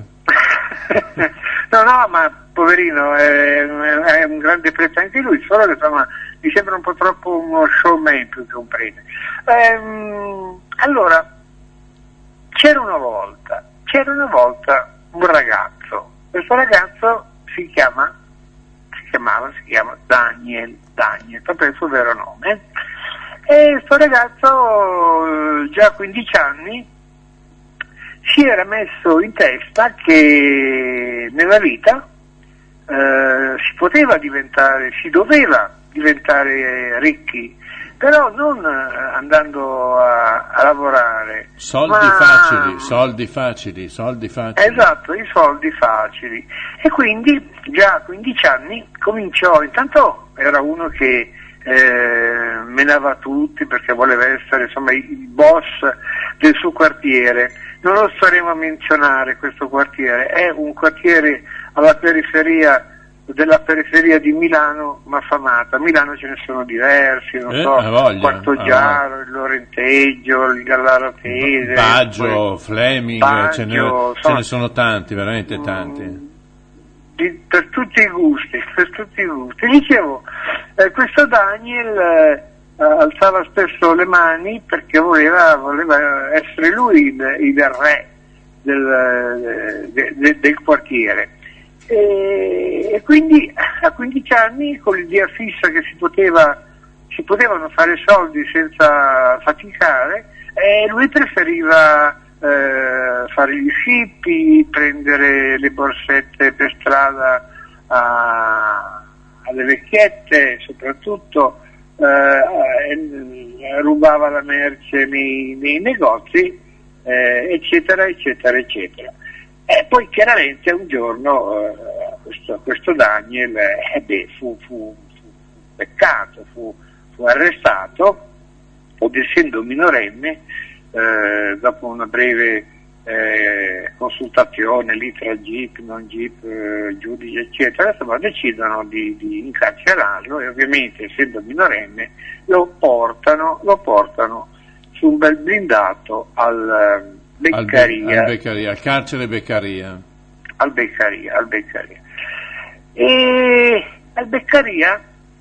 no, no, ma poverino, è, è un grande prete anche lui, solo che insomma mi sembra un po' troppo uno showman più che un prete. Ehm, allora, c'era una volta, c'era una volta un ragazzo. Questo ragazzo si chiama, si chiamava, si chiama Daniel, Daniel, proprio il suo vero nome. E questo ragazzo, già a quindici anni, si era messo in testa che nella vita eh, si poteva diventare, si doveva diventare ricchi, però non andando a, a lavorare. Soldi ma... facili, soldi facili, soldi facili. Esatto, i soldi facili. E quindi già a quindici anni cominciò, intanto era uno che eh, menava tutti perché voleva essere insomma il boss del suo quartiere. Non lo staremo a menzionare questo quartiere, è un quartiere alla periferia della periferia di Milano, ma affamata. A Milano ce ne sono diversi, non eh, so, voglia, Quartogiaro, il Lorenteggio, il Gallaratese, Baggio, poi, Fleming, Baggio, ce, ne, insomma, ce ne sono tanti, veramente tanti. Di, per tutti i gusti, per tutti i gusti. Dicevo, eh, questo Daniel eh, alzava spesso le mani perché voleva, voleva essere lui il, il re del, de, de, del quartiere. E, e quindi a quindici anni, con l'idea fissa che si poteva si potevano fare soldi senza faticare, e lui preferiva eh, fare gli scippi, prendere le borsette per strada a, alle vecchiette, soprattutto eh, rubava la merce nei, nei negozi, eh, eccetera eccetera eccetera. E poi chiaramente un giorno eh, questo, questo Daniel eh, beh, fu, fu, fu peccato, fu, fu arrestato, ed essendo minorenne, eh, dopo una breve eh, consultazione lì tra Jeep, non Jeep, eh, giudice eccetera, insomma decidono di, di incarcerarlo, e ovviamente essendo minorenne lo portano, lo portano su un bel blindato al Beccaria, al, Be- al Beccaria, al carcere Beccaria. Al Beccaria, al Beccaria. E al Beccaria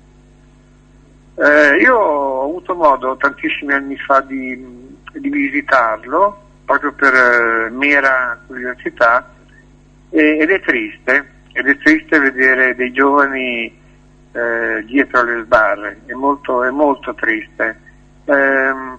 eh, io ho avuto modo tantissimi anni fa di, di visitarlo, proprio per eh, mera curiosità, e, ed è triste, ed è triste vedere dei giovani eh, dietro le sbarre, è molto, è molto triste. Ehm,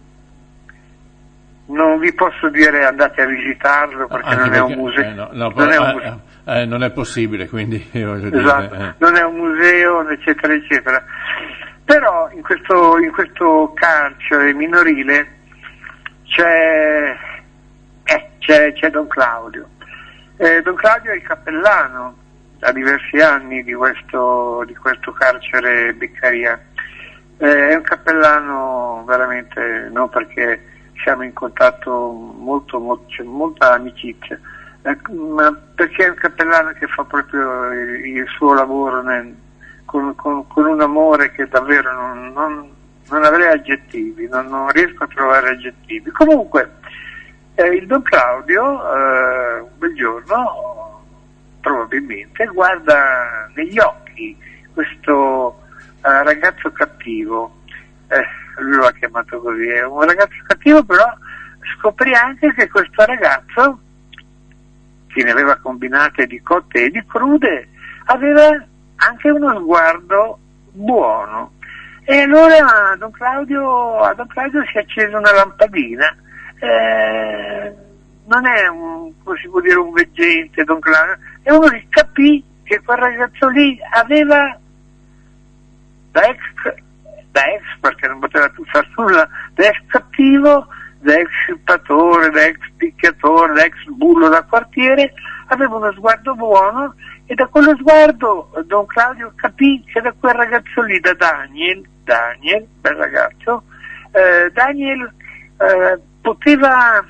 Non vi posso dire andate a visitarlo perché Anche non perché, è un museo, eh, no, no, non, eh, è un museo. Eh, non è possibile, quindi voglio Esatto, dire, eh. non è un museo, eccetera eccetera. Però in questo, in questo carcere minorile c'è, eh, c'è, c'è Don Claudio. Eh, Don Claudio è il cappellano da diversi anni di questo, di questo carcere Beccaria. Eh, è un cappellano veramente, non perché siamo in contatto molto, molto c'è molta amicizia, eh, ma perché è un cappellano che fa proprio il, il suo lavoro nel, con, con, con un amore che davvero non, non, non avrei aggettivi, non, non riesco a trovare aggettivi. Comunque, eh, il Don Claudio, eh, un bel giorno, probabilmente, guarda negli occhi questo eh, ragazzo cattivo, eh, lui lo ha chiamato così, è un ragazzo cattivo, però scoprì anche che questo ragazzo, che ne aveva combinate di cotte e di crude, aveva anche uno sguardo buono. E allora a Don Claudio, a Don Claudio si è accesa una lampadina. Eh, non è un, come si può dire, un veggente Don Claudio, è uno che capì che quel ragazzo lì aveva da ex, da ex perché non poteva più far nulla, da ex cattivo, da ex scippatore, da ex picchiatore, da ex bullo da quartiere, aveva uno sguardo buono, e da quello sguardo Don Claudio capì che da quel ragazzo lì, da Daniel, Daniel, bel ragazzo, eh, Daniel eh, poteva,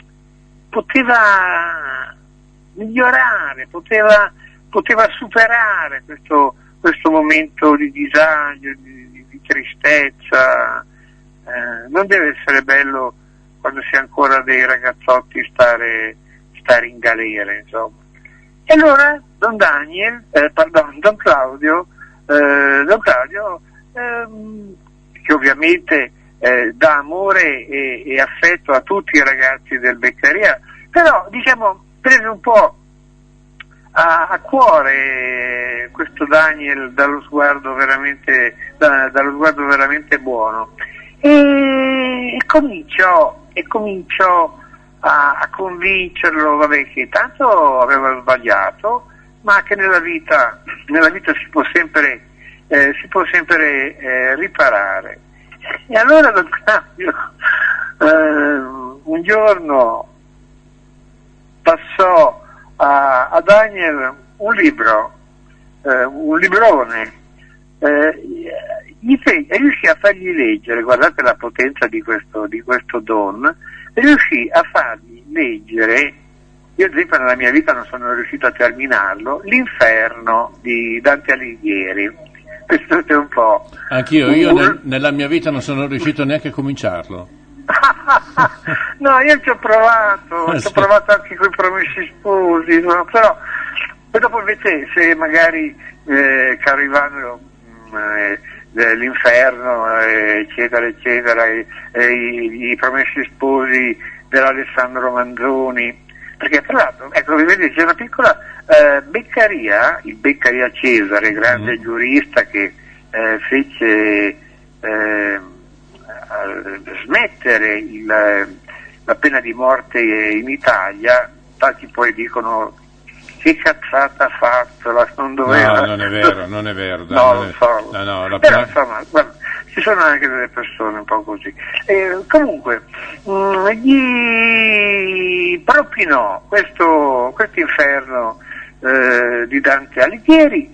poteva migliorare, poteva, poteva superare questo, questo momento di disagio, di, di, di tristezza. Eh, non deve essere bello quando si è ancora dei ragazzotti stare, stare in galera, insomma. E allora Don Daniel, eh, pardon, Don Claudio, eh, Don Claudio, ehm, che ovviamente eh, dà amore e, e affetto a tutti i ragazzi del Beccaria, però diciamo prese un po' a, a cuore questo Daniel dallo sguardo veramente, da, dallo sguardo veramente buono, e, e cominciò, e cominciò A, a convincerlo, vabbè, che tanto aveva sbagliato, ma che nella vita, nella vita si può sempre, eh, si può sempre eh, riparare. E allora Don Claudio eh, un giorno passò a, a Daniel un libro, eh, un librone, eh, gli fe- e riuscì a fargli leggere, guardate la potenza di questo, di questo Don, riuscì a fargli leggere, io ad esempio nella mia vita non sono riuscito a terminarlo, L'Inferno di Dante Alighieri. Questo è un po'. Anch'io, io nel, nella mia vita non sono riuscito neanche a cominciarlo. No, io ci ho provato, ci ho provato anche con i Promessi Sposi, no? Però poi dopo invece se magari eh, che arrivano eh, L'Inferno, eh, eccetera, eccetera, e, e i, i Promessi Sposi dell'Alessandro Manzoni, perché tra l'altro, ecco, vedete, c'è una piccola eh, Beccaria, il Beccaria Cesare, grande mm. giurista che eh, fece eh, smettere il, la pena di morte in Italia, tanti poi dicono che cazzata ha fatto, la non doveva... No, non è vero, non è vero. Dai, no, non lo è... so. No, no, la Però pena... insomma, guarda, ci sono anche delle persone un po' così. Eh, comunque, mh, gli propinò questo inferno eh, di Dante Alighieri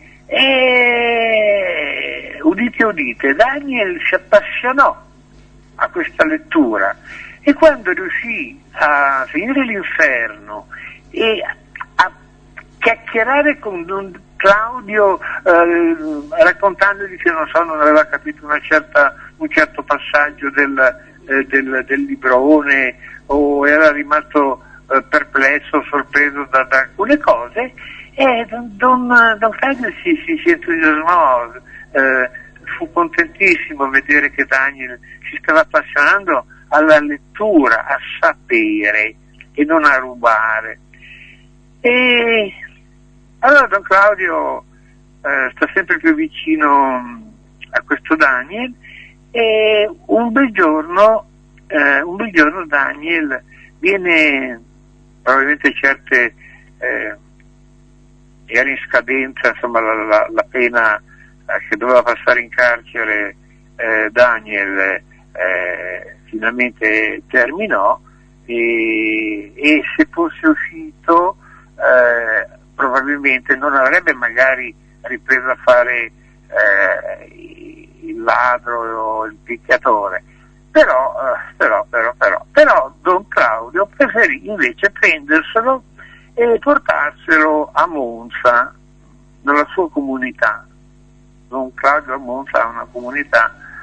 e, udite udite, Daniel si appassionò a questa lettura, e quando riuscì a finire l'Inferno e a chiacchierare con Don Claudio eh, raccontandogli che non so, non aveva capito una certa, un certo passaggio del, eh, del, del librone, o era rimasto eh, perplesso, sorpreso da, da alcune cose, e Don, Don, Don Claudio si, si, si entusiasmò, eh, fu contentissimo vedere che Daniel si stava appassionando alla lettura, a sapere e non a rubare. E allora Don Claudio eh, sta sempre più vicino a questo Daniel, e un bel giorno, eh, un bel giorno Daniel viene, probabilmente certe eh, era in scadenza, insomma la, la, la pena eh, che doveva passare in carcere eh, Daniel eh, finalmente terminò, e, e se fosse uscito eh, probabilmente non avrebbe magari ripreso a fare eh, il ladro o il picchiatore, però, eh, però, però, però, però Don Claudio preferì invece prenderselo e portarselo a Monza, nella sua comunità. Don Claudio a Monza ha una comunità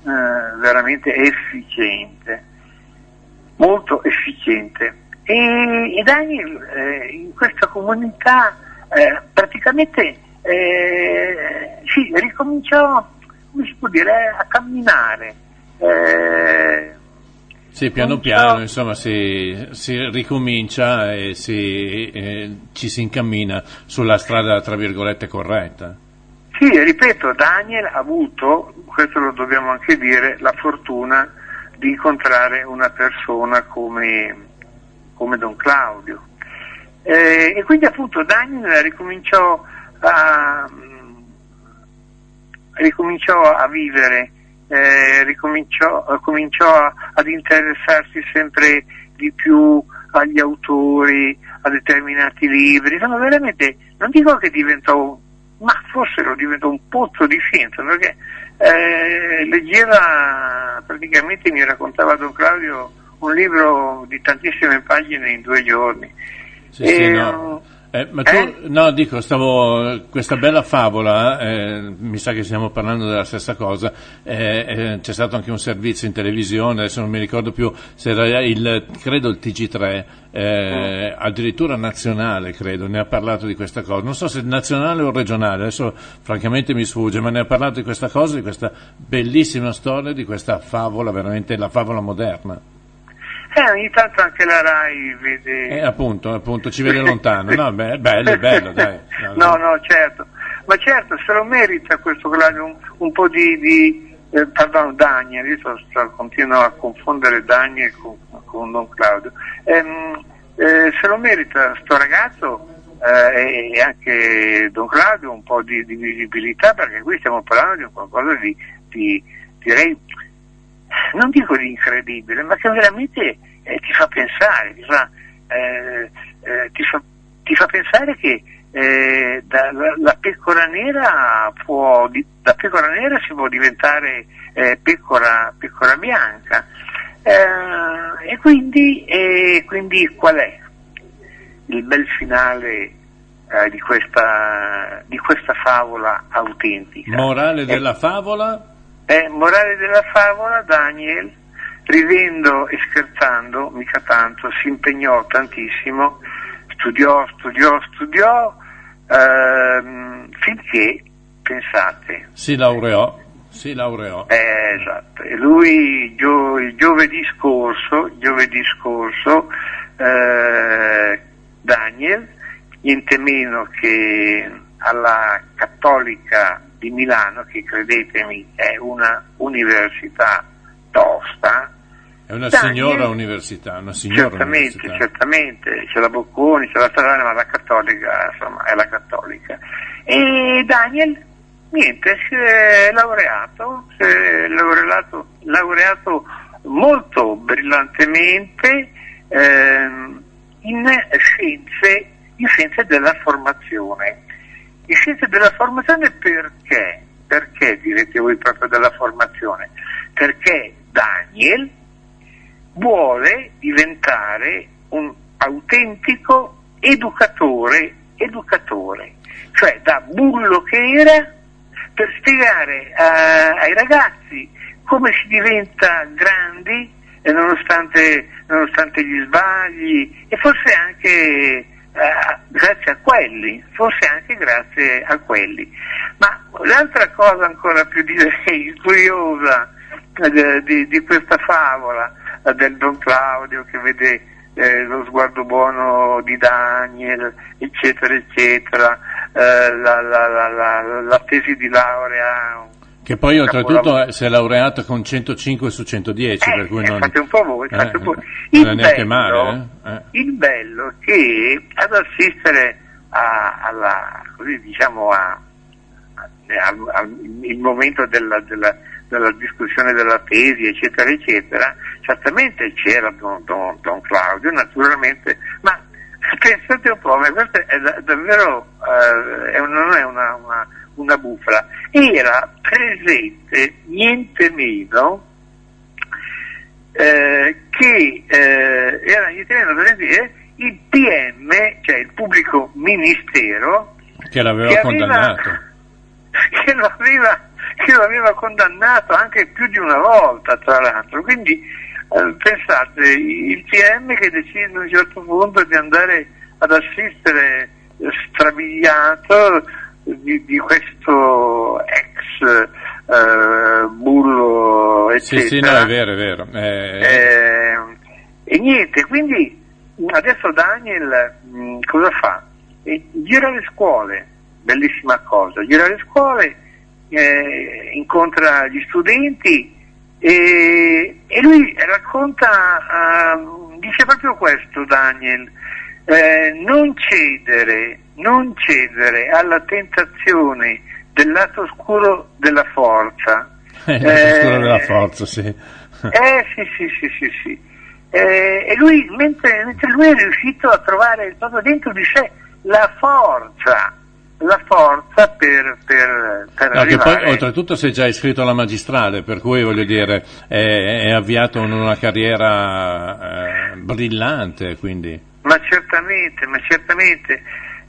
eh, veramente efficiente, molto efficiente. E, e Daniel eh, in questa comunità eh, praticamente eh, sì, ricominciò, come si può dire, a camminare. Eh, Sì, piano piano, insomma, si, si ricomincia e si, eh, ci si incammina sulla strada, tra virgolette, corretta. Sì, ripeto, Daniel ha avuto, questo lo dobbiamo anche dire, la fortuna di incontrare una persona come, come Don Claudio. Eh, e quindi appunto Daniel ricominciò a, ricominciò a vivere, eh, ricominciò, cominciò a, ad interessarsi sempre di più agli autori, a determinati libri. Insomma, veramente, non dico che diventò, ma forse lo diventò un pozzo di scienza, perché eh, leggeva, praticamente mi raccontava Don Claudio un libro di tantissime pagine in due giorni. Sì, e, sì, no. Eh, ma tu, eh? no, dico, stavo, questa bella favola, eh, mi sa che stiamo parlando della stessa cosa, eh, eh, c'è stato anche un servizio in televisione, adesso non mi ricordo più se era il, credo il T G tre, eh, mm. addirittura nazionale, credo, ne ha parlato di questa cosa, non so se nazionale o regionale, adesso francamente mi sfugge, ma ne ha parlato di questa cosa, di questa bellissima storia, di questa favola, veramente la favola moderna. Eh, ogni tanto anche la Rai vede... Eh, appunto, appunto, ci vede lontano. No, beh, è bello, è bello, dai. No, no, no, certo. Ma certo, se lo merita questo Claudio, un, un po' di... di eh, pardon, Daniel, io sto, sto, continuo a confondere Daniel con, con Don Claudio. Ehm, eh, se lo merita sto ragazzo eh, e anche Don Claudio un po' di, di visibilità, perché qui stiamo parlando di qualcosa di, di direi... non dico di incredibile, ma che veramente eh, ti fa pensare, ti fa, eh, eh, ti fa, ti fa pensare che eh, da, la, la pecora nera può, di, da pecora nera si può diventare eh, pecora, pecora bianca. Eh, e quindi, eh, quindi qual è il bel finale eh, di, questa, di questa favola autentica? Morale della favola? Eh, morale della favola, Daniel, ridendo e scherzando, mica tanto, si impegnò tantissimo, studiò, studiò, studiò, ehm, finché, pensate... Si laureò, si laureò. Eh, esatto, e lui gio, il giovedì scorso, giovedì scorso, eh, Daniel, niente meno che alla Cattolica di Milano, che credetemi è una università tosta. È una Daniel, signora università, una signora certamente, università. certamente, c'è la Bocconi, c'è la Stradale, ma la Cattolica, insomma, è la Cattolica. E Daniel, niente, si è laureato, si è laureato, laureato molto brillantemente ehm, in scienze, in scienze della formazione. In scienze della formazione perché? Perché direte voi proprio della formazione? Perché Daniel vuole diventare un autentico educatore, educatore, cioè da bullo che era, per spiegare uh, ai ragazzi come si diventa grandi eh, nonostante, nonostante gli sbagli e forse anche Uh, grazie a quelli, forse anche grazie a quelli. Ma l'altra cosa ancora più direi curiosa uh, di, di questa favola uh, del Don Claudio che vede eh, lo sguardo buono di Daniel, eccetera, eccetera, uh, la, la, la, la, la tesi di laurea. Che poi oltretutto si è laureato con centocinque su centodieci, eh, per cui non... Fate un po' voi, fate eh, un po'. Non è neanche bello, male, eh? Eh. Il bello che ad assistere a, alla, così diciamo, a, a, al, al il momento della, della, della discussione della tesi, eccetera, eccetera, certamente c'era Don, Don, Don Claudio, naturalmente, ma pensate un po', ma questo è da, davvero, eh, è, non è una, una una bufala, era presente niente meno eh, che eh, era niente meno presente il P M, cioè il pubblico ministero che l'aveva che condannato aveva, che lo aveva che lo aveva condannato anche più di una volta, tra l'altro. Quindi eh, pensate, il P M che decide a un certo punto di andare ad assistere eh, strabiliato di, di questo ex eh, bullo, eccetera. Sì, sì, no, è vero, è vero. Eh... Eh, e niente, quindi adesso Daniel mh, cosa fa? E gira le scuole, bellissima cosa, gira le scuole, eh, incontra gli studenti e, e lui racconta, uh, dice proprio questo Daniel, eh, non cedere, non cedere alla tentazione del lato oscuro della forza. Eh, lato eh, oscuro della forza, sì. Eh sì, sì, sì, sì, sì. Eh, e lui, mentre, mentre lui è riuscito a trovare proprio dentro di sé la forza, la forza per, per, per no, arrivare. Che poi oltretutto si è già iscritto alla magistrale, per cui voglio dire è, è avviato in una carriera eh, brillante, quindi. Ma certamente, ma certamente.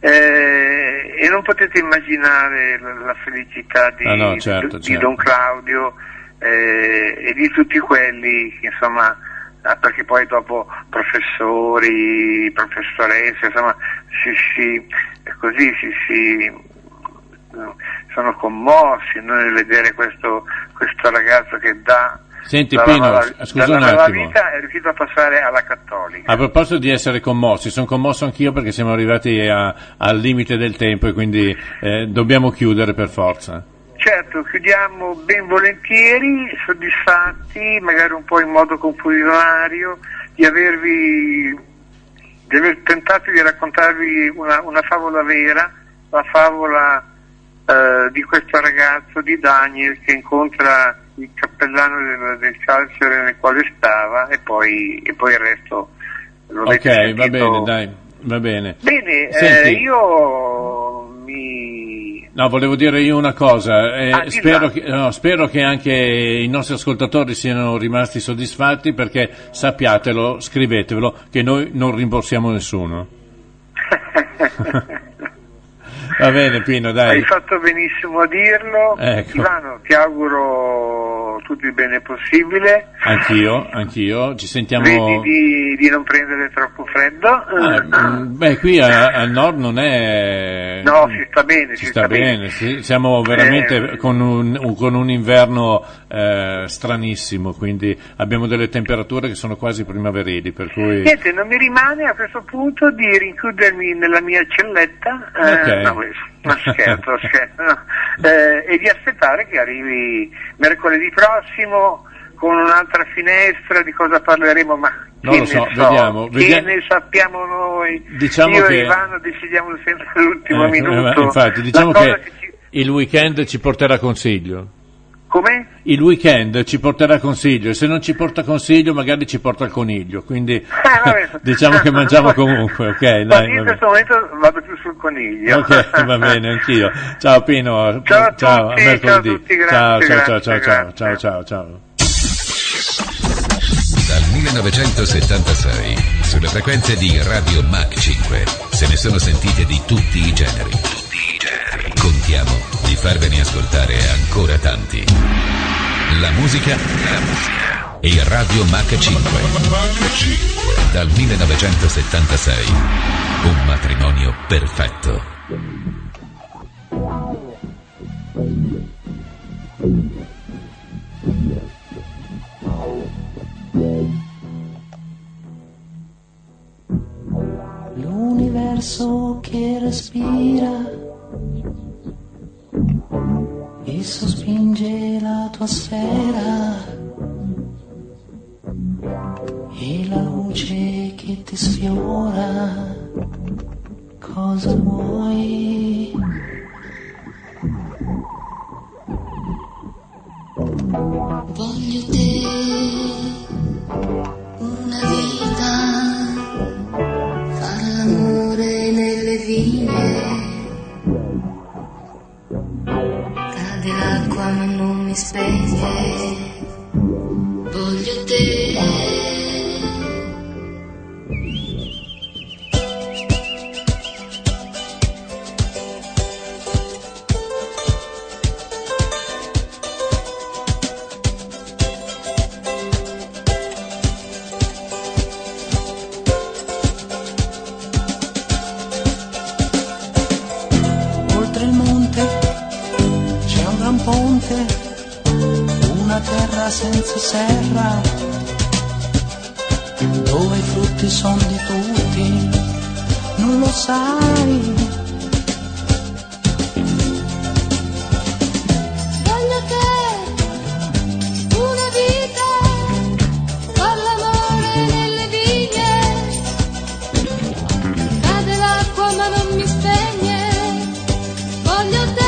Eh, e non potete immaginare la, la felicità di, ah, no, certo, di, certo. di Don Claudio eh, e di tutti quelli che insomma, perché poi dopo professori, professoresse, insomma, si, si, così si, si sono commossi no, nel vedere questo, questo ragazzo che dà Senti Pino, la, scusa un dalla attimo. vita è riuscito a passare alla cattolica. A proposito di essere commossi, sono commosso anch'io perché siamo arrivati a, al limite del tempo e quindi eh, dobbiamo chiudere per forza. Certo, chiudiamo ben volentieri, soddisfatti, magari un po' in modo confusionario, di avervi, di aver tentato di raccontarvi una, una favola vera, la favola eh, di questo ragazzo, di Daniel, che incontra il cappellano del, del carcere nel quale stava e poi, e poi il resto lo avete Ok, sentito. va bene, dai, va bene. Bene, Senti, eh, io mi... No, volevo dire io una cosa, eh, Ah, spero, che, no, spero che anche i nostri ascoltatori siano rimasti soddisfatti, perché sappiatelo, scrivetevelo, che noi non rimborsiamo nessuno. Va bene Pino, dai. Hai fatto benissimo a dirlo. Ecco. Ivano, ti auguro tutto il bene possibile. Anch'io, anch'io, ci sentiamo... Vedi di, di non prendere troppo freddo. Ah, beh, qui a, al nord non è... No, si sta bene, si, si sta, sta bene, bene. sì. Siamo veramente Eh. con, un, un- con un inverno eh, stranissimo, quindi abbiamo delle temperature che sono quasi primaverili, per cui... Niente, non mi rimane a questo punto di rinchiudermi nella mia celletta, eh, Ok. no, ma scherzo, scherzo, no, eh, e di aspettare che arrivi mercoledì prossimo con un'altra finestra. Di cosa parleremo? Ma Non che lo so, ne so, vediamo, che vediamo. ne sappiamo noi? Diciamo Io che- e Ivano decidiamo sempre all'ultimo Eh, minuto. infatti, diciamo La cosa che ci- il weekend ci porterà consiglio. Come? Il weekend ci porterà consiglio, e se non ci porta consiglio magari ci porta il coniglio, quindi Eh, vabbè. diciamo che mangiamo comunque, ok? Ma Dai, io in va questo momento vado più sul coniglio. bene. Ok, va bene, anch'io. Ciao Pino, Ciao a tutti, a mercoledì. ciao a tutti, grazie, ciao, ciao, grazie, ciao, ciao, grazie. ciao, ciao, ciao. Dal millenovecentosettantasei, sulle frequenze di Radio Mach cinque, se ne sono sentite di tutti i generi. Tutti i generi. Contiamo di farvene ascoltare ancora tanti. La musica, la musica e Radio Mach cinque. Dal millenovecentosettantasei, un matrimonio perfetto. L'universo che respira e sospinge la tua sfera e la luce che ti sfiora. Cosa vuoi? Voglio te, una vita, far l'amore nelle vie. Cade l'acqua ma non mi spegne. Voglio te. senza serra, dove i frutti sono di tutti, non lo sai. Voglio te, una vita, far l'amore nelle vigne, cade l'acqua ma non mi spegne, voglio te.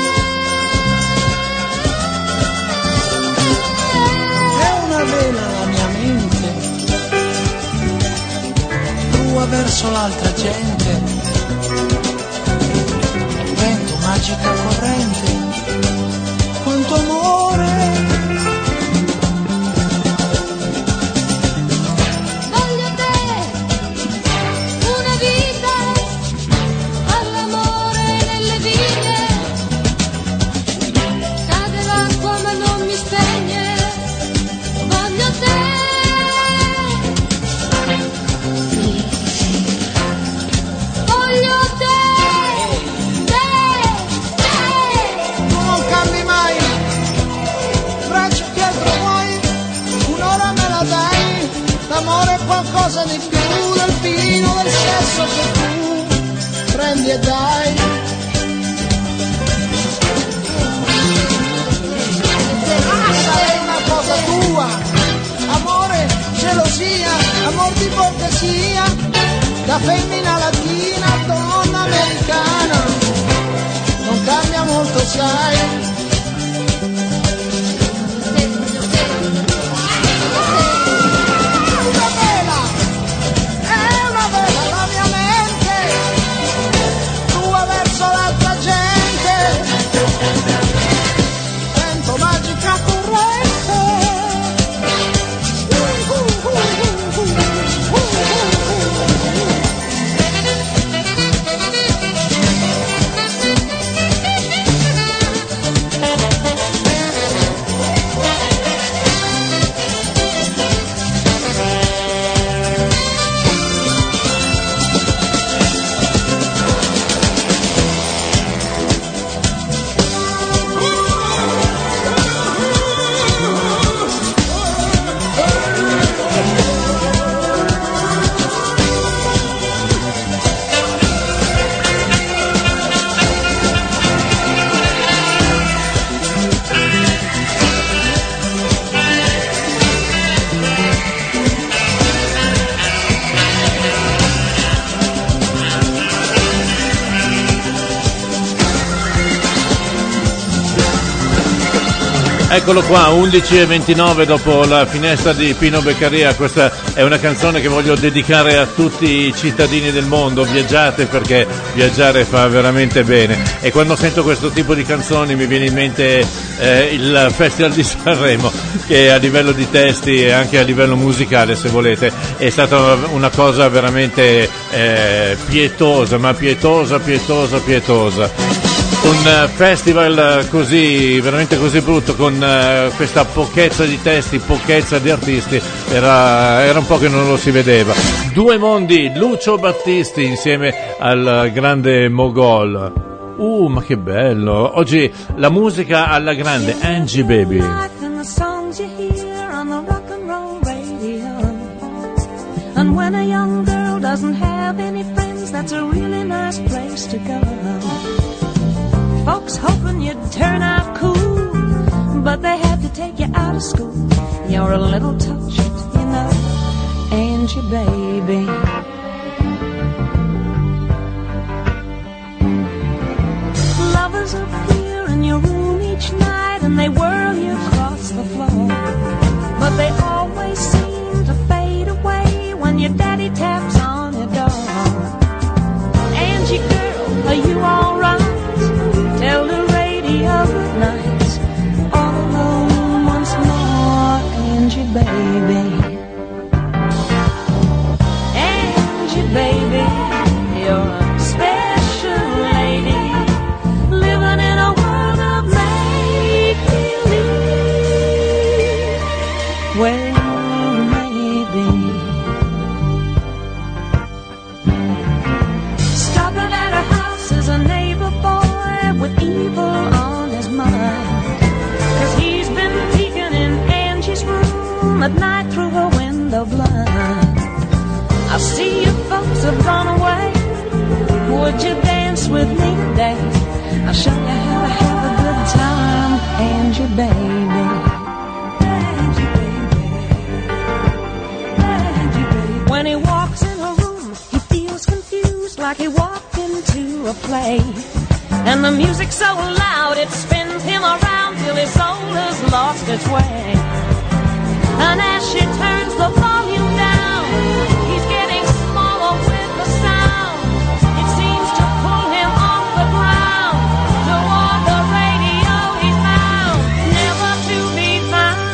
È una vela la mia mente, prua verso l'altra gente, vento, magica corrente, quanto amore. Voglio te, una vita, all'amore nelle vigne, cade l'acqua ma non mi spegne, voglio te. Voglio te, te, te. Tu non cambi mai, braccio che altro vuoi, un'ora me la dai, l'amore è qualcosa di più del vino, del sesso che tu prendi e dai. Sei una cosa tua, amore, gelosia, amor di borghesia, da femmina latina, donna americana, non cambia molto, sai. Una vela, è una vela la mia mente, tua verso l'altra gente, vento, magica corrente. Eccolo qua, undici e ventinove dopo la finestra di Pino Beccaria. Questa è una canzone che voglio dedicare a tutti i cittadini del mondo. Viaggiate, perché viaggiare fa veramente bene, e quando sento questo tipo di canzoni mi viene in mente eh, il Festival di Sanremo, che a livello di testi e anche a livello musicale, se volete, è stata una cosa veramente eh, pietosa, ma pietosa, pietosa, pietosa. Un festival così, veramente così brutto, con uh, questa pochezza di testi, pochezza di artisti, era, era un po' che non lo si vedeva. Due mondi, Lucio Battisti insieme al grande Mogol. Uh, ma che bello! Oggi la musica alla grande, Angie Baby. And when a young girl doesn't have any friends, that's a really nice place to go. Folks hoping you'd turn out cool, but they had to take you out of school. You're a little touched, you know, Angie baby. Lovers appear in your room each night and they whirl you across the floor, but they always seem to fade away when your daddy taps on your door. Angie girl, are you alright? Tell the radio good night, all alone once more, Angie baby. Angie baby, you're a special lady, living in a world of make-believe. Well, maybe stopping at her house is a neighbor boy with evil on his mind, 'cause he's been peeking in Angie's colorblind. I see you folks have gone away. Would you dance with me today? I'll show you how to have a good time, Angie baby. Angie baby. Angie baby. When he walks in her room, he feels confused, like he walked into a play. And the music's so loud, it spins him around till his soul has lost its way. And as she turns the volume down, he's getting smaller with the sound. It seems to pull him off the ground, toward the radio he's bound, never to be found.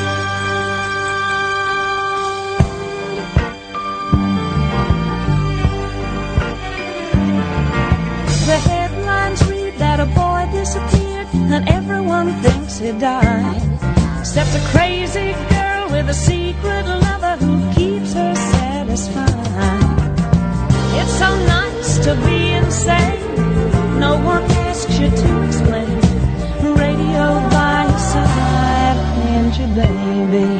The headlines read that a boy disappeared and everyone thinks he died, except a crazy girl with a secret lover who keeps her satisfied. It's so nice to be insane, no one asks you to explain. Radio by your side, Angie baby.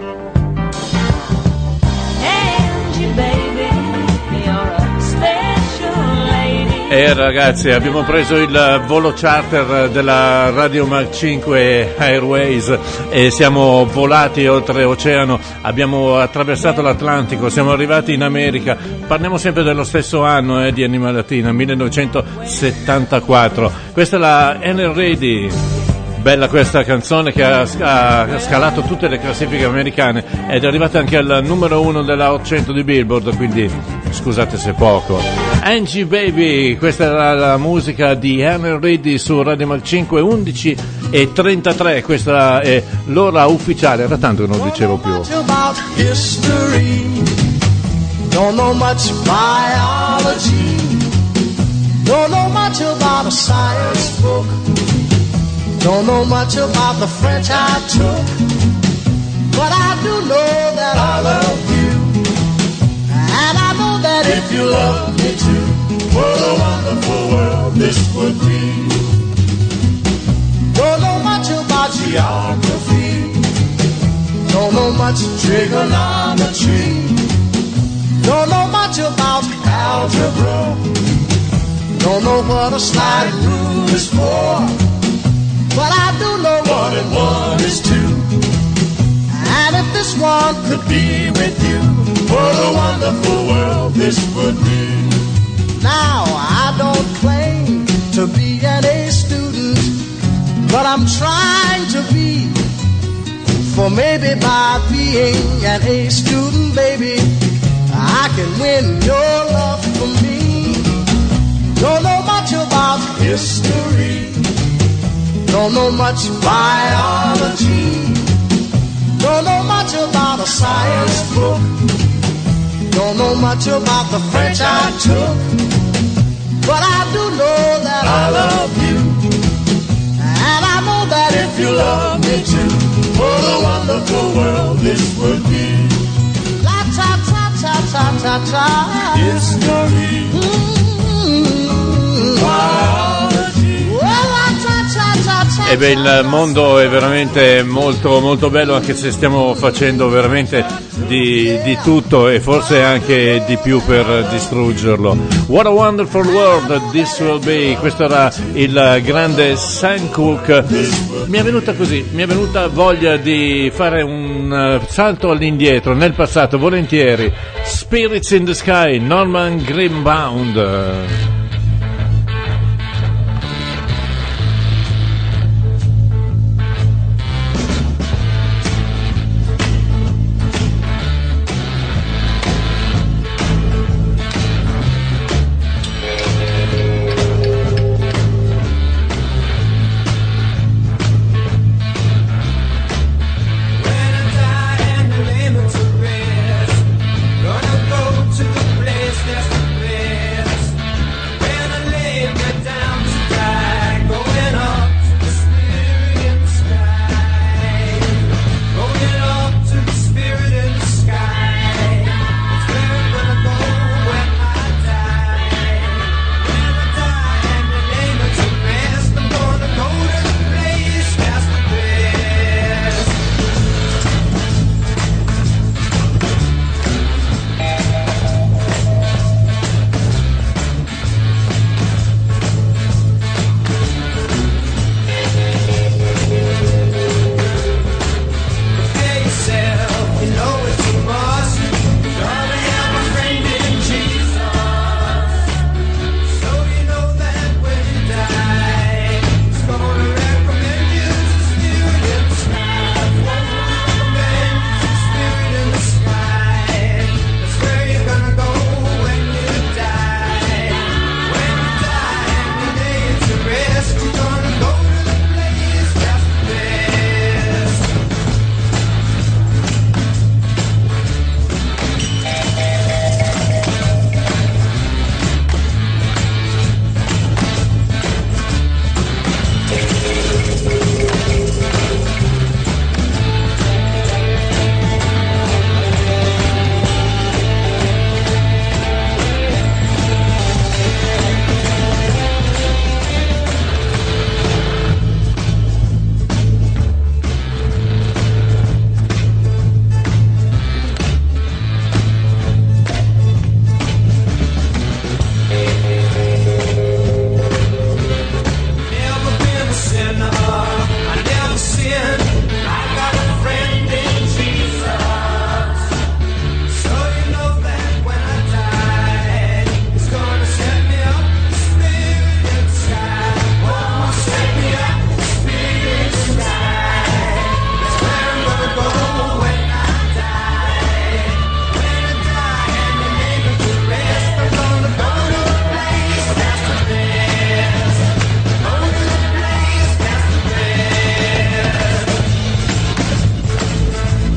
Angie baby, you're a special lady. E ragazzi, abbiamo preso il volo charter della Radio Mag cinque Airways e siamo volati oltreoceano, abbiamo attraversato l'Atlantico, siamo arrivati in America. Parliamo sempre dello stesso anno eh, di Anima Latina, millenovecentosettantaquattro. Questa è la N R D. Bella questa canzone che ha, ha scalato tutte le classifiche americane ed è arrivata anche al numero uno della Hot cento di Billboard, quindi scusate se poco. Angie Baby, questa era la musica di N R D su Radio Mag cinque, undici e trentatré, questa è l'ora ufficiale, era tanto che non lo dicevo più. Don't know much biology, don't know much about a science book, don't know much about the French I took, but I do know that I love you, and I know that if you love me too, what a wonderful world this would be. Don't know much about geography, don't know much trigonometry, don't know much about algebra, don't know what a sliding rule is for, but I do know one and one is two. And if this one could be with you, what a wonderful world this would be. Now I don't claim to be an A student, but I'm trying to be. For maybe by being an A student, baby, I can win your love for me. Don't know much about history, don't know much biology, don't know much about a science book, don't know much about the French I took, but I do know that I love you, and I know that if you love me too, what a wonderful world this would be. La ta ta ta ta ta ta. History. Mm-hmm. Biology. Well, la ta ta ta ta. E beh, il mondo è veramente molto molto bello, anche se stiamo facendo veramente di, di tutto e forse anche di più per distruggerlo. What a wonderful world this will be. Questo era il grande Sam Cooke. Mi è venuta così, mi è venuta voglia di fare un salto all'indietro, nel passato, volentieri. Spirits in the Sky, Norman Greenbaum.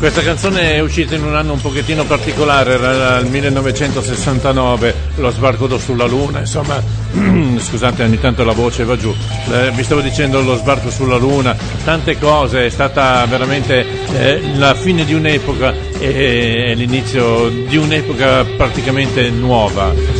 Questa canzone è uscita in un anno un pochettino particolare, era il millenovecentosessantanove, lo sbarco sulla Luna, insomma, scusate ogni tanto la voce va giù, eh, vi stavo dicendo lo sbarco sulla Luna, tante cose, è stata veramente eh, la fine di un'epoca e, e l'inizio di un'epoca praticamente nuova.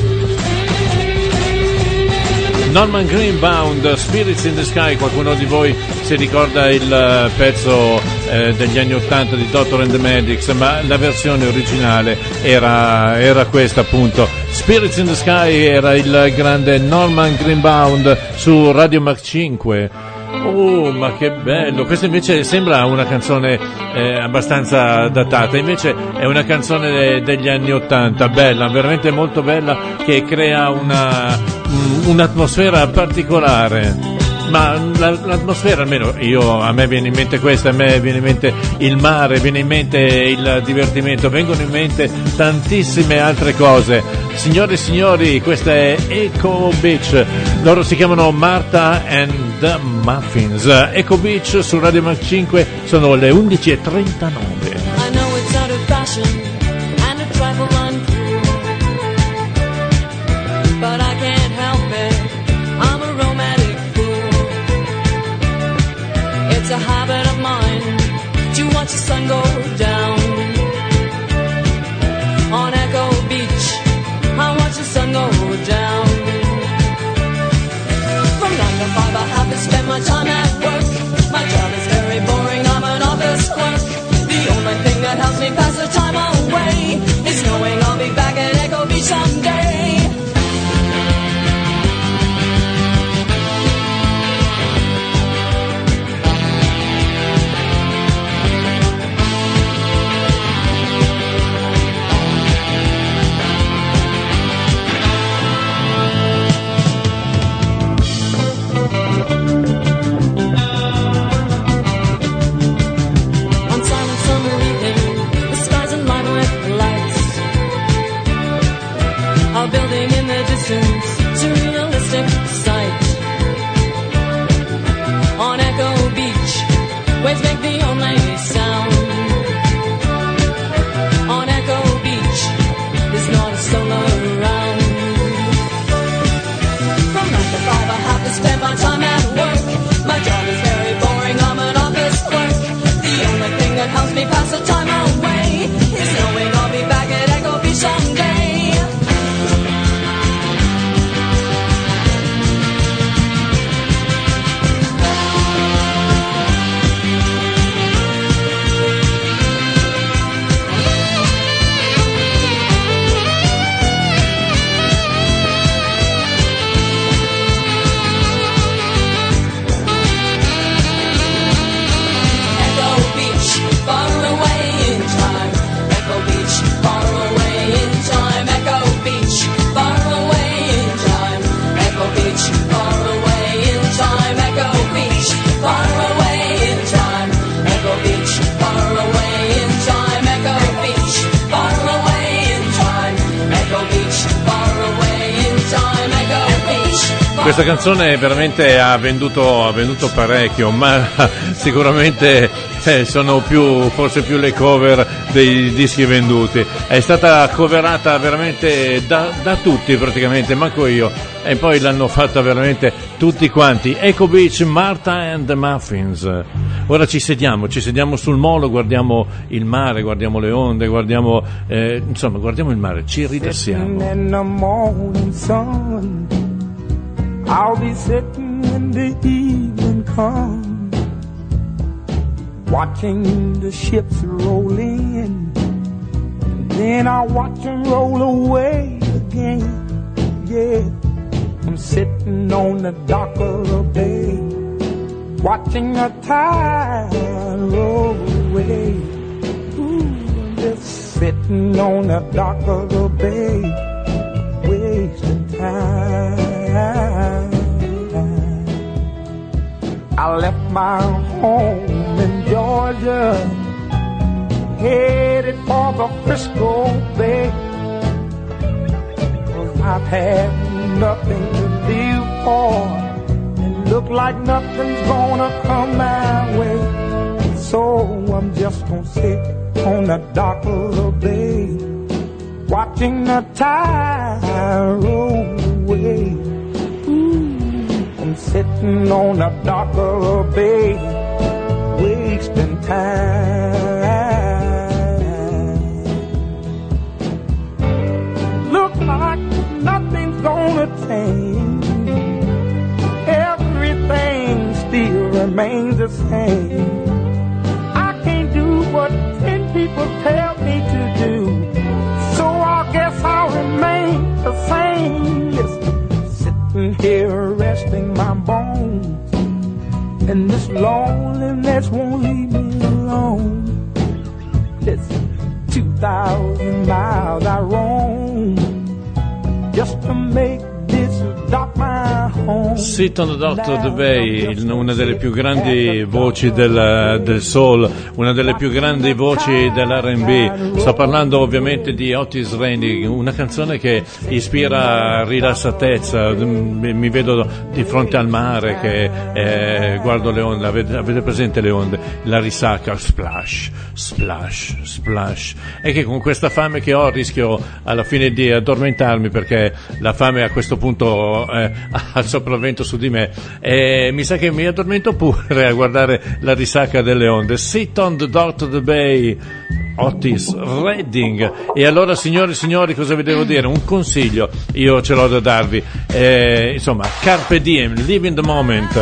Norman Greenbaum, Spirits in the Sky, qualcuno di voi si ricorda il pezzo eh, degli anni ottanta di Doctor and the Medics, ma la versione originale era, era questa appunto. Spirits in the Sky era il grande Norman Greenbaum su Radio Mach cinque. Oh, ma che bello! Questa invece sembra una canzone eh, abbastanza datata, invece è una canzone de- degli anni ottanta, bella, veramente molto bella, che crea una, un'atmosfera particolare. Ma la, l'atmosfera, almeno io, a me viene in mente questa, a me viene in mente il mare, viene in mente il divertimento, vengono in mente tantissime altre cose. Signore e signori, questa è Echo Beach, loro si chiamano Martha and the Muffins. Echo Beach su Radio Mach cinque, sono le undici e trentanove. I know it's out of fashion and a trifle uncool, but I can't help it, I'm a romantic fool. It's a habit of mine to watch the sun go down on Echo Beach. I watch the sun go down. From nine to five I have to spend my time at work. My job is very boring, I'm an office clerk. The only thing that helps me pass the time away is knowing I'll be back at Echo Beach someday. Building in the distance, surrealistic sight. On Echo Beach, waves make the only sound. On Echo Beach, there's not a soul around. From nine to five I have to spend my time at work. My job is very boring, I'm an office clerk. The only thing that helps me pass the time away is knowing I'll be back at Echo Beach someday. Questa canzone veramente ha venduto, ha venduto parecchio, ma sicuramente eh, sono più, forse più le cover dei dischi venduti. È stata coverata veramente da, da tutti praticamente, manco io, e poi l'hanno fatta veramente tutti quanti. Echo Beach, Martha and the Muffins. Ora ci sediamo, ci sediamo sul molo, guardiamo il mare, guardiamo le onde, guardiamo, eh, insomma, guardiamo il mare, ci rilassiamo. I'll be sitting when the evening comes, watching the ships roll in, and then I'll watch them roll away again. Yeah, I'm sitting on the dock of the bay, watching the tide roll away. Ooh, I'm just sitting on the dock of the bay, wasting time. I left my home in Georgia, headed for the Frisco Bay, 'cause I've had nothing to live for, and look like nothing's gonna come my way. So I'm just gonna sit on the dock of the bay, watching the tide roll away. Ooh, I'm sitting on the dock of the bay, wasting time. Look like nothing's gonna change, everything still remains the same. I can't do what ten people tell me to do, so I guess I'll remain the same. Listen, sitting here resting my bones, and this loneliness won't leave me alone. Listen, two thousand miles I roam just to make this dock my home. Sit on the Dock of the Bay, una delle più grandi voci del, del soul, una delle più grandi voci dell'R and B. Sto parlando ovviamente di Otis Redding, una canzone che ispira rilassatezza. Mi vedo di fronte al mare che eh, guardo le onde, avete, avete presente le onde, la risacca, splash, splash, splash, e che con questa fame che ho rischio alla fine di addormentarmi, perché la fame a questo punto eh, ha il sopravvento su di me, e mi sa che mi addormento pure a guardare la risacca delle onde. Sit on the Dock of the Bay, Otis Redding. E allora, signori e signori, cosa vi devo dire? Un consiglio io ce l'ho da darvi, eh, insomma, carpe diem, live in the moment.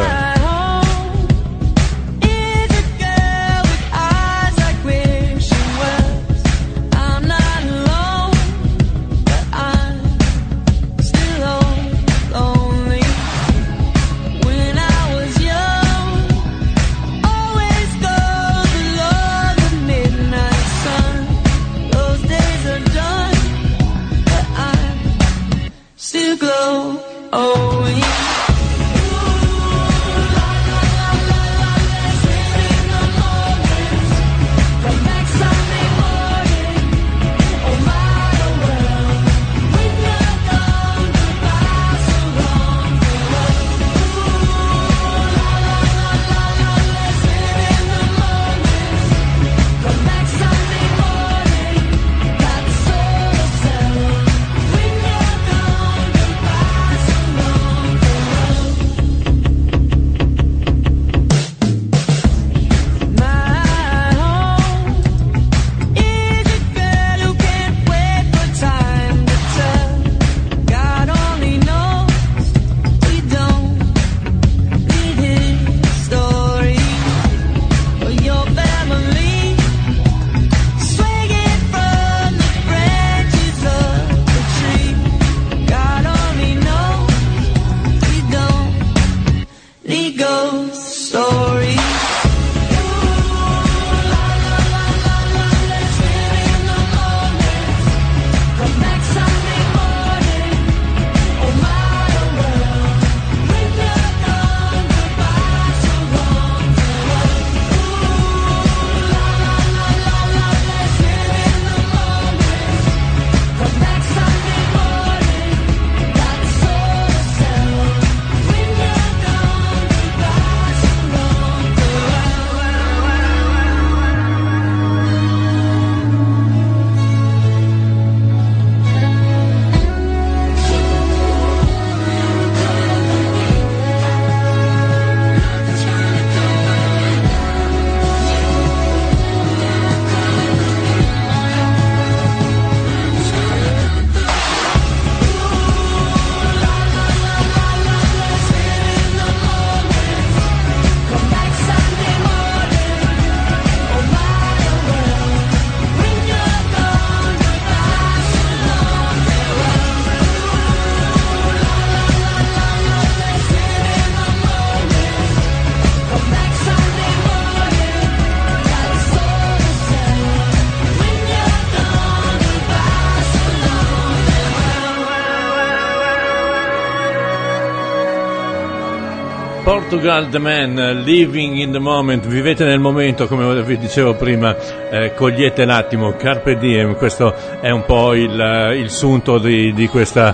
Portugal The Man, Living in the Moment, vivete nel momento, come vi dicevo prima, eh, cogliete l'attimo, carpe diem. Questo è un po' il, il sunto di, di questa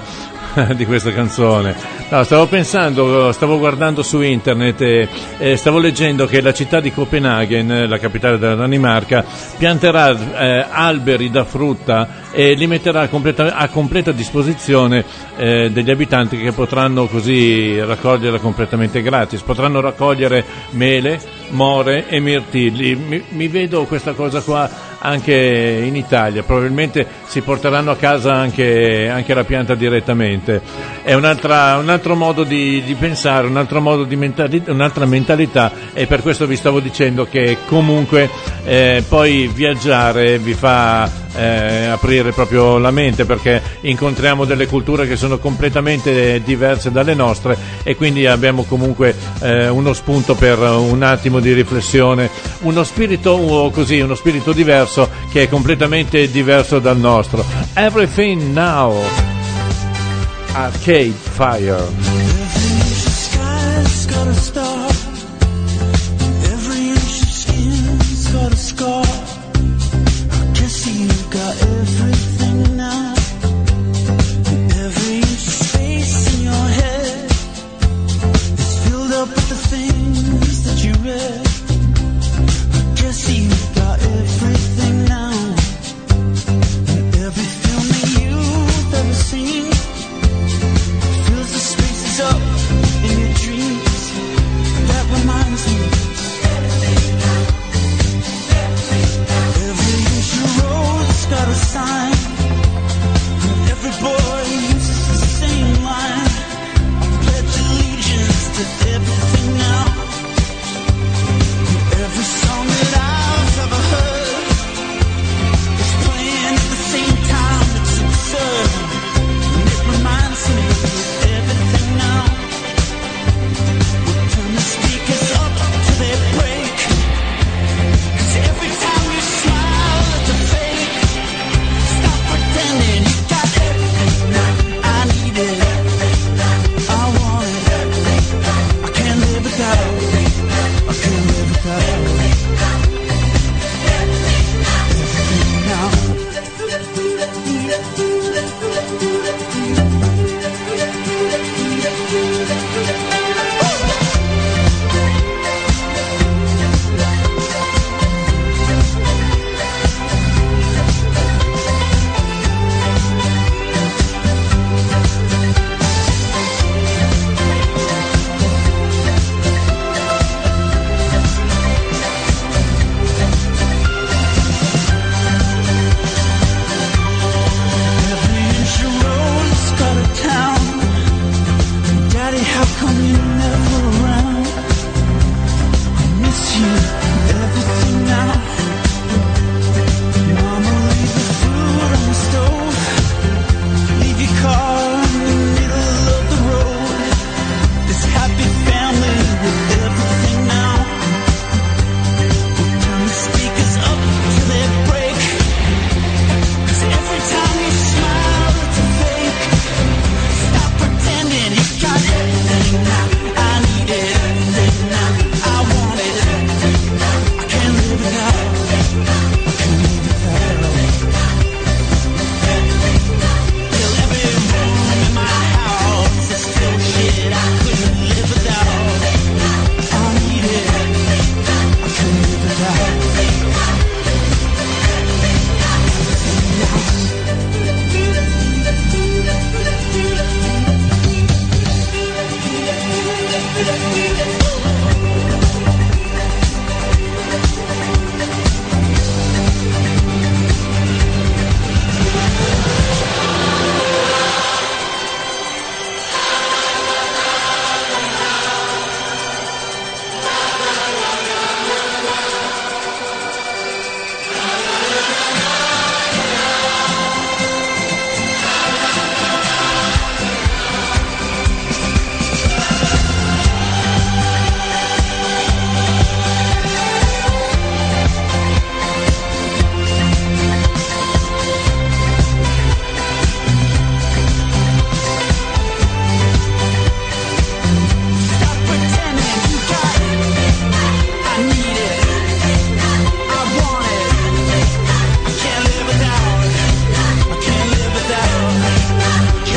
di questa canzone. No, stavo pensando, stavo guardando su internet e, e stavo leggendo che la città di Copenaghen, la capitale della Danimarca, pianterà eh, alberi da frutta e li metterà a completa, a completa disposizione eh, degli abitanti, che potranno così raccoglierla completamente gratis. Potranno raccogliere mele, more e mirtilli. Mi, mi vedo questa cosa qua anche in Italia, probabilmente si porteranno a casa anche, anche la pianta direttamente. È un'altra, un altro modo di, di pensare, un altro modo di mentalità, un'altra mentalità, e per questo vi stavo dicendo che comunque eh, poi viaggiare vi fa eh, aprire proprio la mente, perché incontriamo delle culture che sono completamente diverse dalle nostre, e quindi abbiamo comunque eh, uno spunto per un attimo di riflessione, uno spirito così, uno spirito diverso che è completamente diverso dal nostro. Everything Now, Arcade Fire.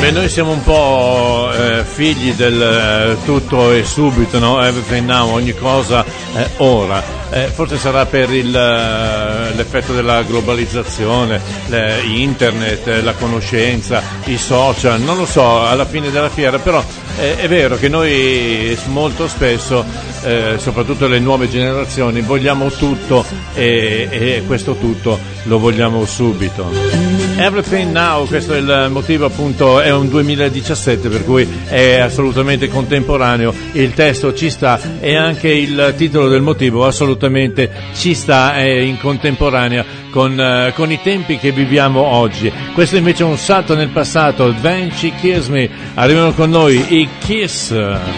Beh, noi siamo un po' eh, figli del eh, tutto e subito, no? Everything now, ogni cosa eh, ora. Eh, forse sarà per il, eh, l'effetto della globalizzazione, le, internet, eh, la conoscenza, i social, non lo so, alla fine della fiera, però eh, è vero che noi molto spesso, eh, soprattutto le nuove generazioni, vogliamo tutto e, e questo tutto lo vogliamo subito. Everything Now, questo è il motivo, appunto, è un duemiladiciassette, per cui è assolutamente contemporaneo, il testo ci sta e anche il titolo del motivo assolutamente ci sta, è in contemporanea con, uh, con i tempi che viviamo oggi. Questo invece è un salto nel passato. Then She Kissed Me, arrivano con noi i Kiss.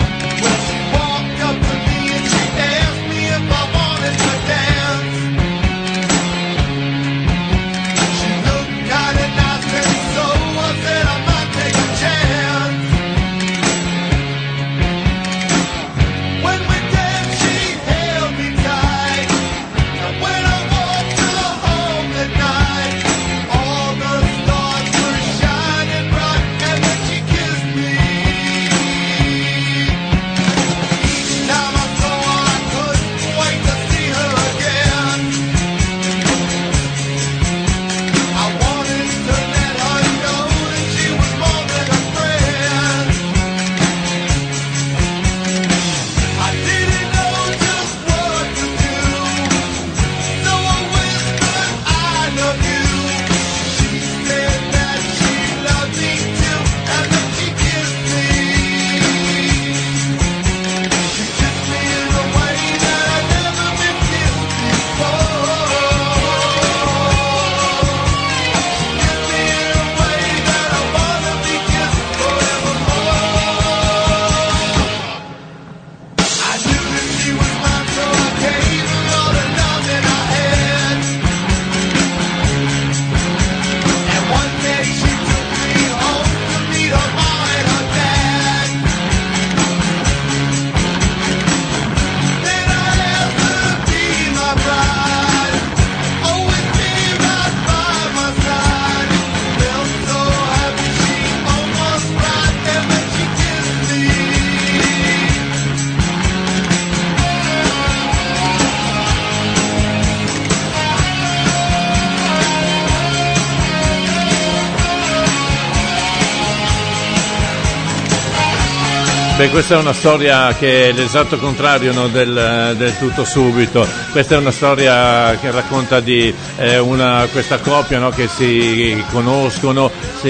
Beh, questa è una storia che è l'esatto contrario, no, del, del tutto subito. Questa è una storia che racconta di eh, una, questa coppia, no, che si conoscono,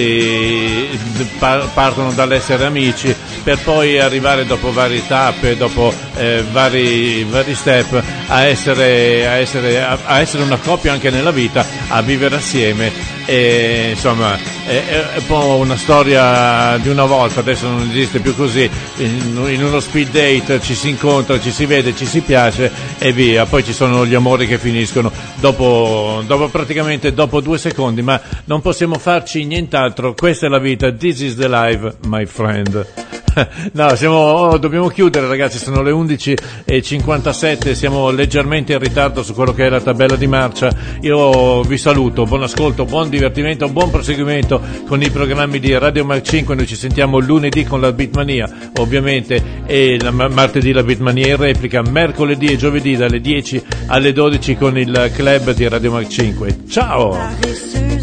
si par- partono dall'essere amici per poi arrivare dopo varie tappe, dopo eh, vari, vari step a essere, a, essere, a, a essere una coppia anche nella vita, a vivere assieme. E, insomma, è, è un po' una storia di una volta, adesso non esiste più così. In, in uno speed date ci si incontra, ci si vede, ci si piace e via. Poi ci sono gli amori che finiscono dopo, dopo praticamente dopo due secondi, ma non possiamo farci nient'altro. Questa è la vita, this is the life, my friend. No, siamo, oh, dobbiamo chiudere, ragazzi, sono le undici e cinquantasette, siamo leggermente in ritardo su quello che è la tabella di marcia. Io vi saluto, buon ascolto, buon divertimento, buon proseguimento con i programmi di Radio Mark cinque. Noi ci sentiamo lunedì con la Beatmania, ovviamente, e la, martedì la Beatmania in replica, mercoledì e giovedì dalle dieci alle dodici con il club di Radio Mark cinque. Ciao!